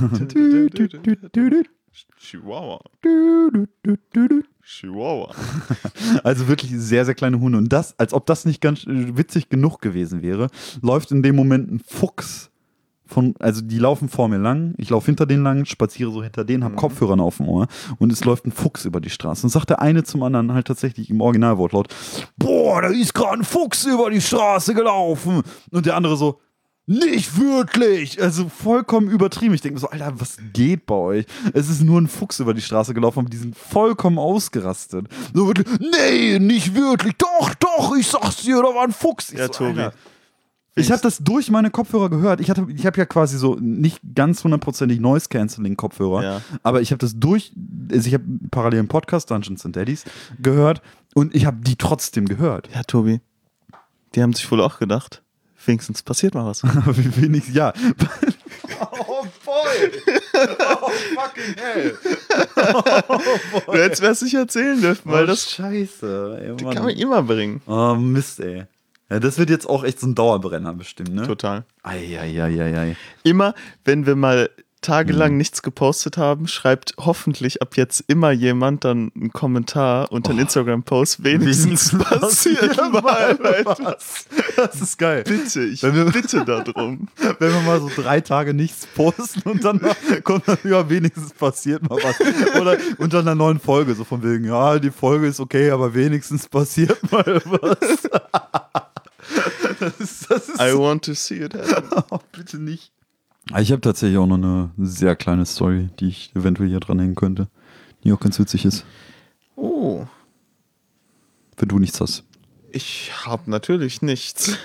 Chihuahua. Chihuahua. Also wirklich sehr, sehr kleine Hunde. Und das, als ob das nicht ganz witzig genug gewesen wäre, läuft in dem Moment ein Fuchs von, also die laufen vor mir lang, ich laufe hinter denen lang, spaziere so hinter denen, hab mhm. Kopfhörer auf dem Ohr und es läuft ein Fuchs über die Straße. Und sagt der eine zum anderen halt tatsächlich im Originalwortlaut, boah, da ist gerade ein Fuchs über die Straße gelaufen. Und der andere so, nicht wirklich! Also vollkommen übertrieben. Ich denke mir so, Alter, was geht bei euch? Es ist nur ein Fuchs über die Straße gelaufen, aber die sind vollkommen ausgerastet. So wirklich, nee, nicht wirklich. Doch, doch, ich sag's dir, da war ein Fuchs. Ich ja, so, Tobi. Alter. Ich habe das durch meine Kopfhörer gehört. Ich, hatte, ich habe ja quasi so nicht ganz hundertprozentig Noise-Canceling-Kopfhörer, ja. aber ich habe das durch, also ich habe parallel einen Podcast, Dungeons and Daddies, gehört und ich habe die trotzdem gehört. Ja, Tobi, die haben sich wohl auch gedacht, wenigstens passiert mal was. Wenigstens, ja. Oh boy! Oh fucking hell! Oh boy. Du hättest mir das nicht erzählen dürfen, weil oh, das Scheiße. Ey, die kann man immer bringen. Oh Mist, ey. Ja, das wird jetzt auch echt so ein Dauerbrenner bestimmt, ne? Total. Eieieiei. Immer, wenn wir mal tagelang mhm. nichts gepostet haben, schreibt hoffentlich ab jetzt immer jemand dann einen Kommentar unter einen oh. Instagram-Post. Wenigstens, wenigstens passiert mal etwas. Das ist geil. Bitte, ich wenn wir, bitte darum. Wenn wir mal so drei Tage nichts posten und dann kommt dann, ja, wenigstens passiert mal was. Oder unter einer neuen Folge, so von wegen, ja, die Folge ist okay, aber wenigstens passiert mal was. Das ist, das ist I want to see it happen. Oh, bitte nicht. Ich habe tatsächlich auch noch eine sehr kleine Story, die ich eventuell hier dranhängen könnte, die auch ganz witzig ist. Oh. Wenn du nichts hast. Ich habe natürlich nichts.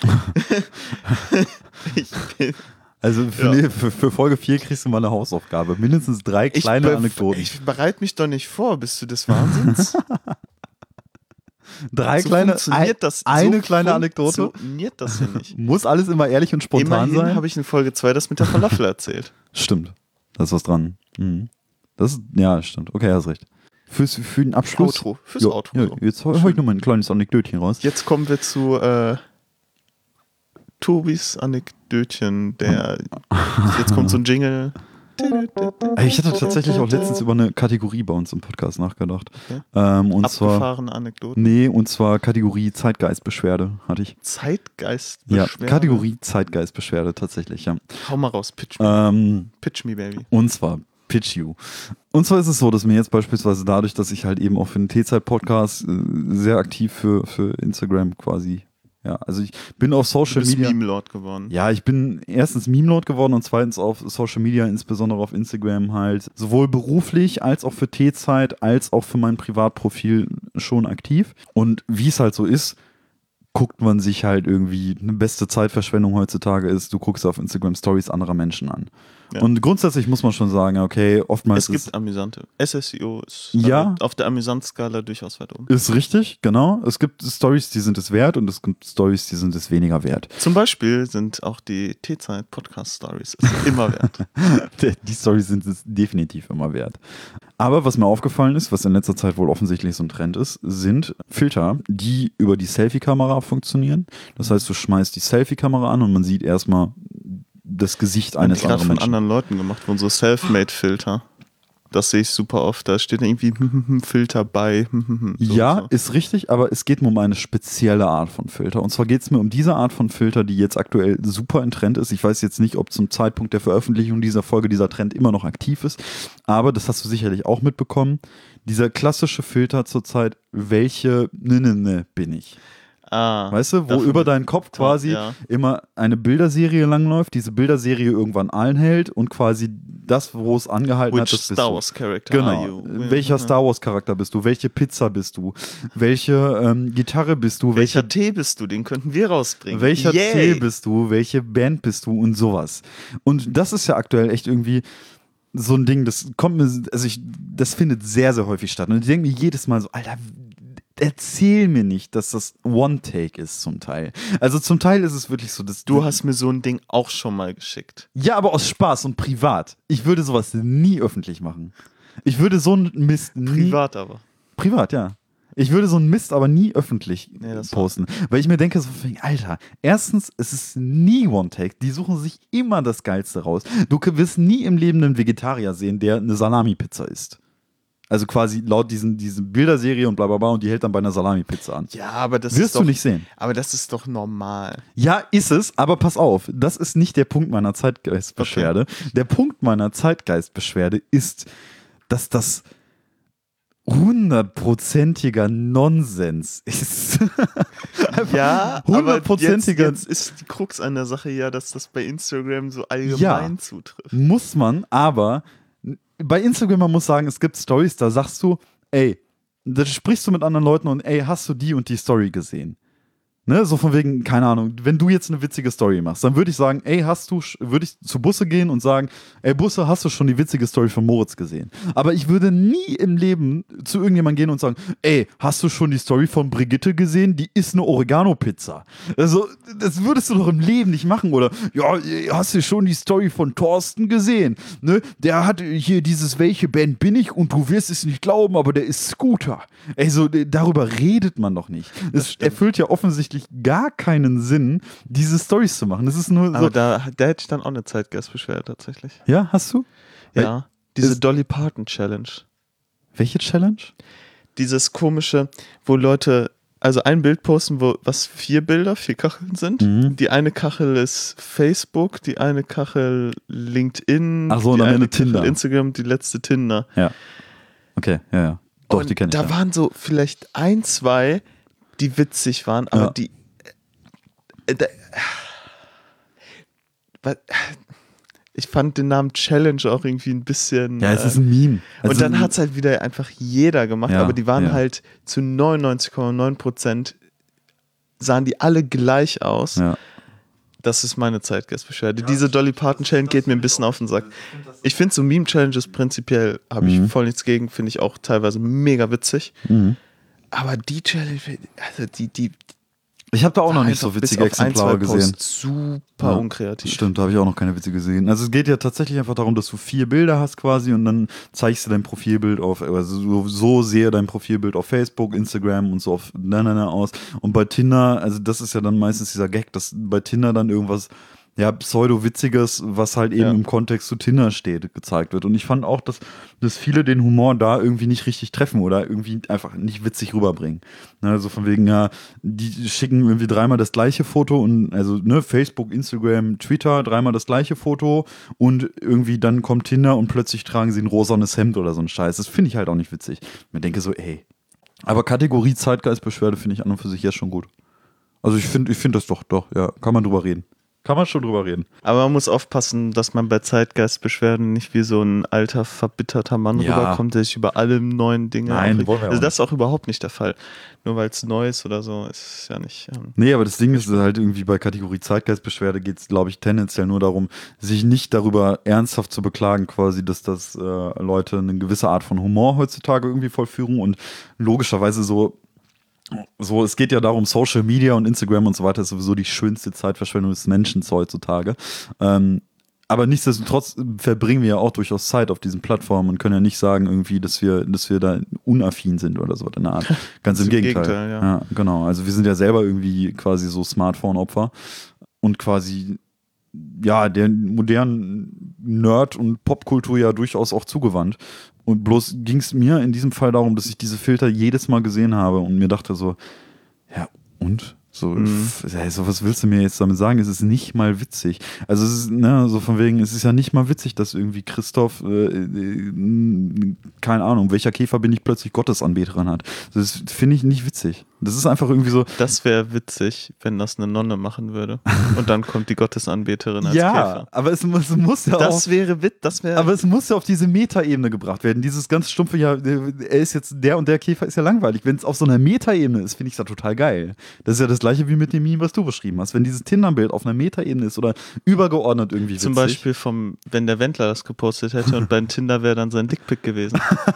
ich bin also für, ja. ne, für, für Folge vier kriegst du mal eine Hausaufgabe. Mindestens drei kleine ich Anekdoten. Ich bereite mich doch nicht vor. Bist du des Wahnsinns? Drei so kleine, funktioniert das, eine so kleine Anekdote. Funktioniert das hier nicht. Muss alles immer ehrlich und spontan Immerhin sein. habe ich in Folge zwei das mit der Falafel erzählt. Stimmt. Da ist was dran. Mhm. Das ist, ja, stimmt. Okay, hast recht. Fürs, für den Abschluss. Outro. Fürs jo, Outro. Ja, jetzt hau ich noch mal ein kleines Anekdötchen raus. Jetzt kommen wir zu äh, Tobis Anekdötchen. Der, jetzt kommt so ein Jingle. Ich hatte tatsächlich auch letztens über eine Kategorie bei uns im Podcast nachgedacht. Okay. Ähm, und Abgefahrene zwar, Anekdoten? Nee, und zwar Kategorie Zeitgeistbeschwerde hatte ich. Zeitgeistbeschwerde? Ja, Kategorie Zeitgeistbeschwerde tatsächlich, ja. Hau mal raus, pitch me. Ähm, pitch me, baby. Und zwar, pitch you. Und zwar ist es so, dass mir jetzt beispielsweise dadurch, dass ich halt eben auch für den T-Zeit-Podcast äh, sehr aktiv für, für Instagram quasi. Ja, also ich bin auf Social du bist Media. Meme-Lord geworden. Ja, ich bin erstens Meme-Lord geworden und zweitens auf Social Media, insbesondere auf Instagram halt, sowohl beruflich als auch für T-Zeit, als auch für mein Privatprofil schon aktiv. Und wie es halt so ist, guckt man sich halt irgendwie, eine beste Zeitverschwendung heutzutage ist, du guckst auf Instagram Stories anderer Menschen an. Ja. Und grundsätzlich muss man schon sagen, okay, oftmals es gibt ist, amüsante. S S E O ist ja, auf der Amüsantskala durchaus weit oben. Ist richtig, genau. Es gibt Stories, die sind es wert und es gibt Stories, die sind es weniger wert. Zum Beispiel sind auch die T-Zeit-Podcast-Stories immer wert. Die Stories sind es definitiv immer wert. Aber was mir aufgefallen ist, was in letzter Zeit wohl offensichtlich so ein Trend ist, sind Filter, die über die Selfie-Kamera funktionieren. Das heißt, du schmeißt die Selfie-Kamera an und man sieht erstmal das Gesicht eines anderen Menschen. Das von anderen Leuten gemacht, von so Selfmade-Filter. Das sehe ich super oft. Da steht irgendwie Filter bei. So ja, so. Ist richtig, aber es geht mir um eine spezielle Art von Filter. Und zwar geht es mir um diese Art von Filter, die jetzt aktuell super in Trend ist. Ich weiß jetzt nicht, ob zum Zeitpunkt der Veröffentlichung dieser Folge dieser Trend immer noch aktiv ist, aber das hast du sicherlich auch mitbekommen. Dieser klassische Filter zurzeit, welche ne, ne, ne bin ich. Ah, weißt du, wo über deinen Kopf quasi ja. immer eine Bilderserie langläuft, diese Bilderserie irgendwann anhält und quasi das, wo es angehalten Which hat, das bist Star du. Wars Character genau. are you? Welcher Star Wars Charakter bist du? Welche Pizza bist du? Welche ähm, Gitarre bist du? Welcher welche, Tee bist du? Den könnten wir rausbringen. Welcher Yay. Tee bist du? Welche Band bist du? Und sowas. Und das ist ja aktuell echt irgendwie so ein Ding, das kommt mir, also ich, das findet sehr, sehr häufig statt. Und ich denke mir jedes Mal so, Alter, erzähl mir nicht, dass das One-Take ist zum Teil. Also zum Teil ist es wirklich so, dass du hast mir so ein Ding auch schon mal geschickt. Ja, aber aus Spaß und privat. Ich würde sowas nie öffentlich machen. Ich würde so einen Mist nie... Privat aber. Privat, ja. Ich würde so einen Mist aber nie öffentlich nee, posten. Weil ich mir denke so, Alter, erstens, es ist nie One-Take. Die suchen sich immer das Geilste raus. Du wirst nie im Leben einen Vegetarier sehen, der eine Salami-Pizza isst. Also quasi laut diesen, diesen Bilderserie und bla bla bla und die hält dann bei einer Salami-Pizza an. Ja, aber das Wirst ist doch, du nicht sehen. Aber das ist doch normal. Ja, ist es, aber pass auf, das ist nicht der Punkt meiner Zeitgeistbeschwerde. Okay. Der Punkt meiner Zeitgeistbeschwerde ist, dass das hundertprozentiger Nonsens ist. Ja, hundertprozentiger. Aber jetzt, jetzt ist die Krux an der Sache ja, dass das bei Instagram so allgemein ja, zutrifft. Muss man, aber bei Instagram, man muss sagen, es gibt Stories, da sagst du, ey, da sprichst du mit anderen Leuten und ey, hast du die und die Story gesehen? Ne, so von wegen, keine Ahnung, wenn du jetzt eine witzige Story machst, dann würde ich sagen, ey, hast du, würde ich zu Busse gehen und sagen, ey, Busse, hast du schon die witzige Story von Moritz gesehen? Aber ich würde nie im Leben zu irgendjemandem gehen und sagen, ey, hast du schon die Story von Brigitte gesehen? Die ist eine Oregano-Pizza. Also, das würdest du doch im Leben nicht machen, oder? Ja, hast du schon die Story von Thorsten gesehen? Ne, der hat hier dieses, welche Band bin ich? Und du wirst es nicht glauben, aber der ist Scooter. Ey, so, darüber redet man doch nicht. Es erfüllt ja offensichtlich gar keinen Sinn, diese Storys zu machen. Das ist nur so. Aber da, da hätte ich dann auch eine Zeitgeistbeschwerde tatsächlich. Ja, hast du? Ja, diese Dolly Parton Challenge. Welche Challenge? Dieses komische, wo Leute, also ein Bild posten, wo was vier Bilder, vier Kacheln sind. Mhm. Die eine Kachel ist Facebook, die eine Kachel LinkedIn, Ach so, die und am eine Ende Tinder. Kachel Instagram, die letzte Tinder. Ja. Okay, ja, ja. Doch, und die kenne ich. Da ja. waren so vielleicht ein, zwei, die witzig waren, aber Ja. die äh, da, ich fand den Namen Challenge auch irgendwie ein bisschen. Ja, es ist ein Meme. Also und dann hat es halt wieder einfach jeder gemacht, ja, aber die waren ja. halt zu neunundneunzig Komma neun Prozent sahen die alle gleich aus. Ja. Das ist meine Zeitgeistbeschwerde. Diese Dolly Parton Challenge geht mir ein bisschen auf den Sack. Ich finde so Meme-Challenges prinzipiell, habe ich Mhm. voll nichts gegen, finde ich auch teilweise mega witzig. Mhm. Aber die Challenge, also die, die Ich habe da auch noch nicht einfach so bis witzige auf ein, Exemplare zwei gesehen. Posts super Ja, unkreativ. Stimmt, da habe ich auch noch keine witzige gesehen. Also es geht ja tatsächlich einfach darum, dass du vier Bilder hast quasi und dann zeigst du dein Profilbild auf, also so, so sehe dein Profilbild auf Facebook, Instagram und so auf na, na, na aus. Und bei Tinder, also das ist ja dann meistens dieser Gag, dass bei Tinder dann irgendwas ja, pseudo-witziges, was halt eben Ja. im Kontext zu Tinder steht, gezeigt wird. Und ich fand auch, dass, dass viele den Humor da irgendwie nicht richtig treffen oder irgendwie einfach nicht witzig rüberbringen. Ne, also von wegen, ja, die schicken irgendwie dreimal das gleiche Foto und also ne, Facebook, Instagram, Twitter, dreimal das gleiche Foto und irgendwie dann kommt Tinder und plötzlich tragen sie ein rosanes Hemd oder so ein Scheiß. Das finde ich halt auch nicht witzig. Ich mir denke so, ey. Aber Kategorie Zeitgeistbeschwerde finde ich an und für sich jetzt schon gut. Also ich finde ich finde das doch, doch, ja, kann man drüber reden. Kann man schon drüber reden. Aber man muss aufpassen, dass man bei Zeitgeistbeschwerden nicht wie so ein alter, verbitterter Mann Ja. rüberkommt, der sich über alle neuen Dinge Nein, aufregt. wollen wir auch Also das ist auch überhaupt nicht der Fall. Nur weil es neu ist oder so, ist es ja nicht. Ähm Nee, aber das Ding ist halt irgendwie bei Kategorie Zeitgeistbeschwerde geht es, glaube ich, tendenziell nur darum, sich nicht darüber ernsthaft zu beklagen, quasi, dass das äh, Leute eine gewisse Art von Humor heutzutage irgendwie vollführen und logischerweise so So, es geht ja darum, Social Media und Instagram und so weiter ist sowieso die schönste Zeitverschwendung des Menschen heutzutage. Ähm, aber nichtsdestotrotz verbringen wir ja auch durchaus Zeit auf diesen Plattformen und können ja nicht sagen irgendwie, dass wir, dass wir da unaffin sind oder so in der Art. Ganz im Gegenteil. Gegenteil, ja. Ja, genau. Also wir sind ja selber irgendwie quasi so Smartphone-Opfer und quasi ja, der modernen Nerd- und Popkultur ja durchaus auch zugewandt. Und bloß ging es mir in diesem Fall darum, dass ich diese Filter jedes Mal gesehen habe und mir dachte so, ja, und? So, Mhm. f- ja, so, was willst du mir jetzt damit sagen? Es ist nicht mal witzig. Also es ist, ne, so von wegen, es ist ja nicht mal witzig, dass irgendwie Christoph, äh, äh, keine Ahnung, welcher Käfer bin ich plötzlich Gottesanbeterin hat. Das finde ich nicht witzig. Das ist einfach irgendwie so, Das wäre witzig, wenn das eine Nonne machen würde. Und dann kommt die Gottesanbeterin als ja, Käfer. aber es, muss- es muss ja auch. Das wäre wit, das wäre. Aber es muss ja auf diese Metaebene gebracht werden. Dieses ganz stumpfe, ja, er ist jetzt, der und der Käfer ist ja langweilig. Wenn es auf so einer Metaebene ist, finde ich es ja total geil. Das ist ja das gleiche wie mit dem Meme, was du beschrieben hast. Wenn dieses Tinder-Bild auf einer Metaebene ist oder übergeordnet irgendwie witzig. Zum Beispiel vom, wenn der Wendler das gepostet hätte und bei Tinder wäre dann sein Dickpick gewesen.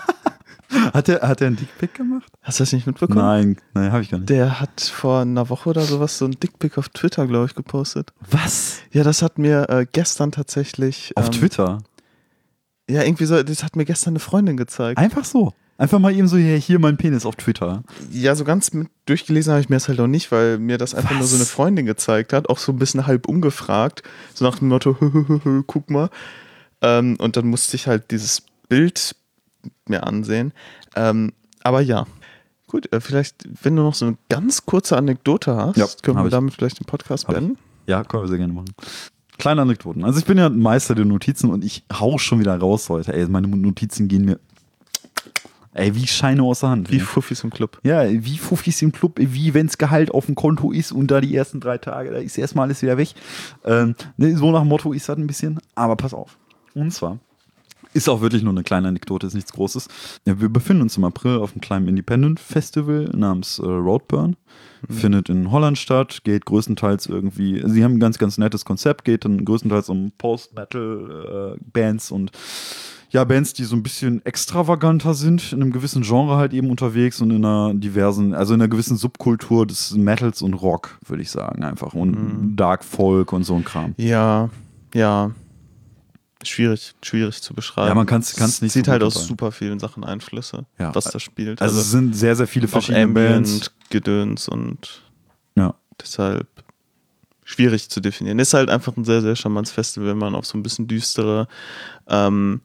Hat er hat er einen Dickpick gemacht? Hast du das nicht mitbekommen? Nein, nein, habe ich gar nicht. Der hat vor einer Woche oder sowas so einen Dickpick auf Twitter, glaube ich, gepostet. Was? Ja, das hat mir äh, gestern tatsächlich. Auf ähm, Twitter? Ja, irgendwie so, das hat mir gestern eine Freundin gezeigt. Einfach so. Einfach mal eben so, hier, hier mein Penis auf Twitter. Ja, so ganz mit durchgelesen habe ich mir das halt auch nicht, weil mir das einfach Was? nur so eine Freundin gezeigt hat, auch so ein bisschen halb umgefragt, so nach dem Motto, guck mal. Ähm, und dann musste ich halt dieses Bild mir ansehen. Ähm, aber ja. Gut, äh, vielleicht, wenn du noch so eine ganz kurze Anekdote hast, Ja, können hab wir ich. damit vielleicht den Podcast Hab ich. beenden. Ja, können wir sehr gerne machen. Kleine Anekdoten. Also ich bin ja ein Meister der Notizen und ich hau schon wieder raus heute. Ey, meine Notizen gehen mir ey, wie Scheine aus der Hand. Wie ey. Fuffis im Club. Ja, wie Fuffis im Club, wie wenn's Gehalt auf dem Konto ist und da die ersten drei Tage, da ist erstmal alles wieder weg. Ähm, ne, so nach dem Motto ist das ein bisschen, aber pass auf. Und zwar ist auch wirklich nur eine kleine Anekdote, ist nichts Großes. Ja, wir befinden uns im April auf einem kleinen Independent-Festival namens äh, Roadburn. Mhm. Findet in Holland statt, geht größtenteils irgendwie, sie haben ein ganz, ganz nettes Konzept, geht dann größtenteils um Post-Metal-Bands äh, und ja, Bands, die so ein bisschen extravaganter sind, in einem gewissen Genre halt eben unterwegs und in einer diversen, also in einer gewissen Subkultur des Metals und Rock, würde ich sagen, einfach. Und mhm. Dark Folk und so ein Kram. Ja, ja. Schwierig, schwierig zu beschreiben. Ja, man kann es nicht sieht so halt aus sein. super vielen Sachen Einflüsse, ja. was da spielt. Also, also es sind sehr, sehr viele verschiedene Bands. Gedöns und ja. deshalb schwierig zu definieren. Ist halt einfach ein sehr, sehr charmantes Festival, wenn man auf so ein bisschen düstere, ähm,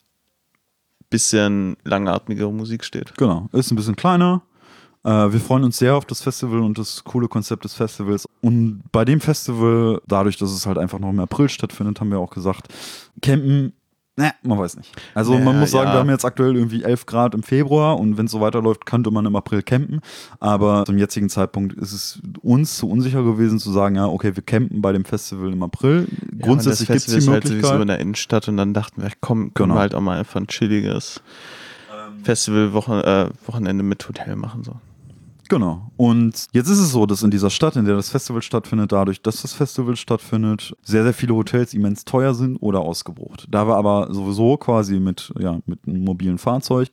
bisschen langatmigere Musik steht. Genau, ist ein bisschen kleiner. Äh, wir freuen uns sehr auf das Festival und das coole Konzept des Festivals. Und bei dem Festival, dadurch, dass es halt einfach noch im April stattfindet, haben wir auch gesagt, campen, ne, man weiß nicht. Also ja, man muss sagen, ja. wir haben jetzt aktuell irgendwie elf Grad im Februar und wenn es so weiterläuft, könnte man im April campen. Aber zum jetzigen Zeitpunkt ist es uns zu unsicher gewesen zu sagen, ja, okay, wir campen bei dem Festival im April. Ja, Grundsätzlich gibt es die ist halt Möglichkeit. sowieso in der Innenstadt und dann dachten wir, komm, können genau. wir halt auch mal einfach ein chilliges ähm. Festival-Wochenende äh, mit Hotel machen. So. Genau. Und jetzt ist es so, dass in dieser Stadt, in der das Festival stattfindet, dadurch, dass das Festival stattfindet, sehr, sehr viele Hotels immens teuer sind oder ausgebucht. Da wir aber sowieso quasi mit, ja, mit einem mobilen Fahrzeug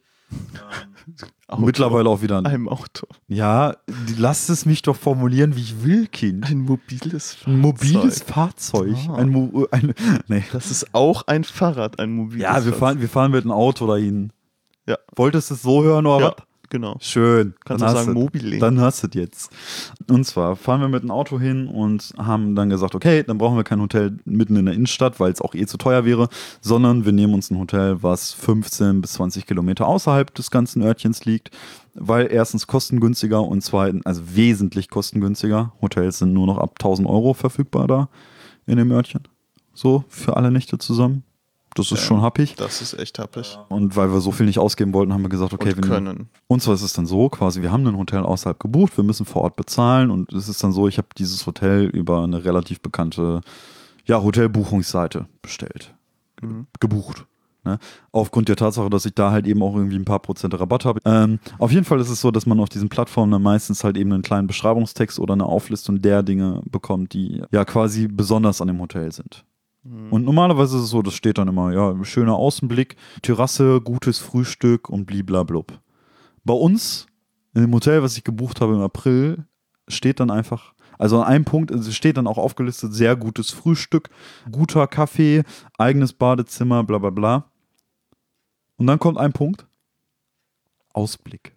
Auto. mittlerweile auch wieder einem Auto. Ja, lasst es mich doch formulieren, wie ich will, Kind. Ein mobiles Fahrzeug. Ein mobiles Fahrzeug. Ah. Ein Mo- ein, nee. Das ist auch ein Fahrrad, ein mobiles Ja, wir fahren, wir fahren mit einem Auto dahin. Ja. Wolltest du es so hören oder ja. was? Genau. Schön. Kannst du sagen, Mobile. Dann hast du es jetzt. Und zwar fahren wir mit dem Auto hin und haben dann gesagt, okay, dann brauchen wir kein Hotel mitten in der Innenstadt, weil es auch eh zu teuer wäre, sondern wir nehmen uns ein Hotel, was fünfzehn bis zwanzig Kilometer außerhalb des ganzen Örtchens liegt, weil erstens kostengünstiger und zweitens, also wesentlich kostengünstiger. Hotels sind nur noch ab tausend Euro verfügbar da in dem Örtchen. So, für alle Nächte zusammen. Das ist ja, schon happig. Das ist echt happig. Und weil wir so viel nicht ausgeben wollten, haben wir gesagt, okay, und wir können. Und zwar ist es dann so, quasi, wir haben ein Hotel außerhalb gebucht, wir müssen vor Ort bezahlen und es ist dann so, ich habe dieses Hotel über eine relativ bekannte ja, Hotelbuchungsseite bestellt. Mhm. Gebucht. Ne? Aufgrund der Tatsache, dass ich da halt eben auch irgendwie ein paar Prozent Rabatt habe. Ähm, auf jeden Fall ist es so, dass man auf diesen Plattformen dann meistens halt eben einen kleinen Beschreibungstext oder eine Auflistung der Dinge bekommt, die ja quasi besonders an dem Hotel sind. Und normalerweise ist es so, das steht dann immer, ja, schöner Außenblick, Terrasse, gutes Frühstück und bliblablub. Bei uns, in dem Hotel, was ich gebucht habe im April, steht dann einfach, also an einem Punkt, es steht dann auch aufgelistet, sehr gutes Frühstück, guter Kaffee, eigenes Badezimmer, bla bla bla. Und dann kommt ein Punkt, Ausblick.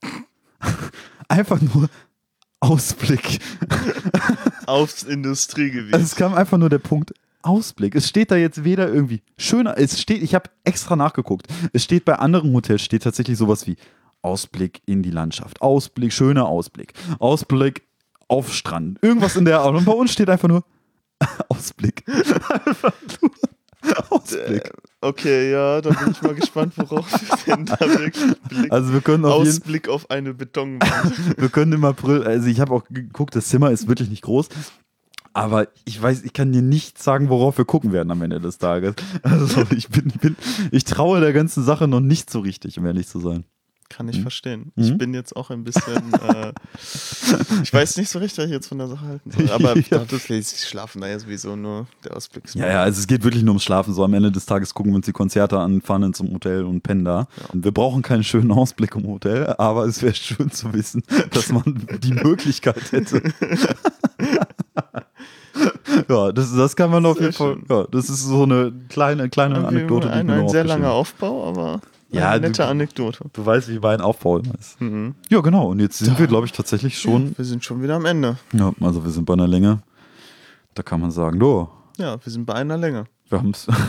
Einfach nur Ausblick. Aufs Industriegebiet. Also es kam einfach nur der Punkt, Ausblick. Es steht da jetzt weder irgendwie schöner, es steht, ich habe extra nachgeguckt, es steht bei anderen Hotels, steht tatsächlich sowas wie Ausblick in die Landschaft, Ausblick, schöner Ausblick, Ausblick auf Strand, irgendwas in der Art. Und bei uns steht einfach nur Ausblick. Einfach nur Ausblick. Okay, ja, da bin ich mal gespannt, worauf wir denn da wirklich blicken. Also wir können auf Ausblick jeden... auf eine Betonwand. Wir können im April, also ich habe auch geguckt, das Zimmer ist wirklich nicht groß. Aber ich weiß, ich kann dir nicht sagen, worauf wir gucken werden am Ende des Tages. Also ich bin, bin, ich traue der ganzen Sache noch nicht so richtig, um ehrlich zu sein. Kann ich mhm. verstehen. Mhm. Ich bin jetzt auch ein bisschen, äh, ich weiß nicht so richtig, was ich jetzt von der Sache halten soll. Aber ja. Sie schlafen da ja sowieso nur, der Ausblick ist Ja, ja, also es geht wirklich nur ums Schlafen. So am Ende des Tages gucken wir uns die Konzerte an, fahren dann zum Hotel und pennen da. Ja. Und wir brauchen keinen schönen Ausblick im Hotel, aber es wäre schön zu wissen, dass man die Möglichkeit hätte. Ja, das, das kann man auf jeden Fall. Ja, das ist so eine kleine, kleine okay, Anekdote, die ein, ich mir ein noch sehr langer Aufbau, aber ja, eine nette du, Anekdote. Du weißt, wie mein Aufbau immer ist. Mhm. Ja, genau. Und jetzt sind da, wir, glaube ich, tatsächlich schon. Ja, wir sind schon wieder am Ende. Ja, also wir sind bei einer Länge. Da kann man sagen, du. Ja, wir sind bei einer Länge. Wir haben es.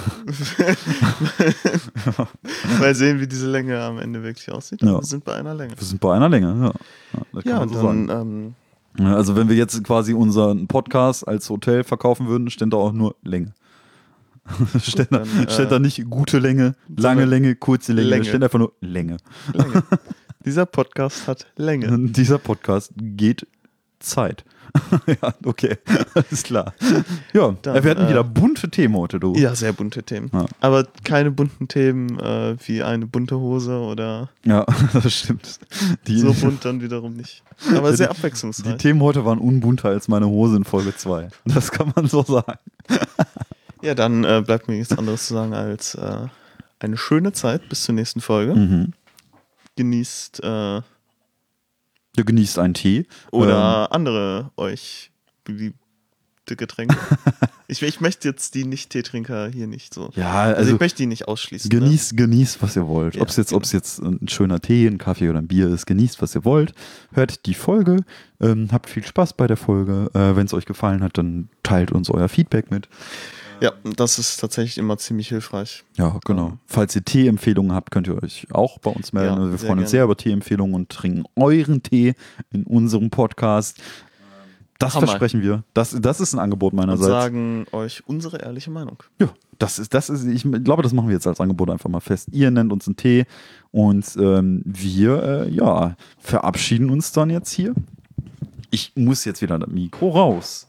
Mal sehen, wie diese Länge am Ende wirklich aussieht. Ja. Wir sind bei einer Länge. Wir sind bei einer Länge, ja. Ja, das kann Ja, man und so dann, sagen. ähm, Ja, also wenn wir jetzt quasi unseren Podcast als Hotel verkaufen würden, stände da auch nur Länge. steht, da, dann, äh, steht da nicht gute Länge, lange sondern Länge, kurze Länge, Länge. da steht einfach nur Länge. Länge. Dieser Podcast hat Länge. Dieser Podcast geht Zeit. Ja, okay, alles klar. Ja, Dann, wir hatten äh, wieder bunte Themen heute, du. Ja, sehr bunte Themen. Ja. Aber keine bunten Themen äh, wie eine bunte Hose oder Ja, das stimmt. Die, so bunt dann wiederum nicht. Aber sehr abwechslungsreich. die Themen heute waren unbunter als meine Hose in Folge zwei. Das kann man so sagen. Ja, dann äh, bleibt mir nichts anderes zu sagen als äh, eine schöne Zeit bis zur nächsten Folge. Mhm. Genießt äh, Du genießt einen Tee. oder andere euch beliebte Getränke. ich, ich möchte jetzt die Nicht-Teetrinker hier nicht so. Ja, Also, also ich möchte die nicht ausschließen. Ne? genießt, genießt, was ihr wollt. Ja, ob es jetzt, genau. ob's jetzt ein schöner Tee, ein Kaffee oder ein Bier ist, genießt, was ihr wollt. Hört die Folge, ähm, habt viel Spaß bei der Folge. Äh, Wenn es euch gefallen hat, dann teilt uns euer Feedback mit. Ja, das ist tatsächlich immer ziemlich hilfreich. Ja, genau. Falls ihr Tee-Empfehlungen habt, könnt ihr euch auch bei uns melden. Ja, Also wir sehr freuen uns gerne. sehr über Tee-Empfehlungen und trinken euren Tee in unserem Podcast. Das Hammer. versprechen wir. Das, das ist ein Angebot Und meinerseits. sagen euch unsere ehrliche Meinung. Ja, das ist, das ist, ich glaube, das machen wir jetzt als Angebot einfach mal fest. Ihr nennt uns einen Tee und ähm, wir, äh, ja, verabschieden uns dann jetzt hier. Ich muss jetzt wieder das Mikro raus.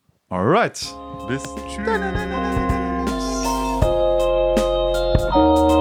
Alright. Bis tschüss.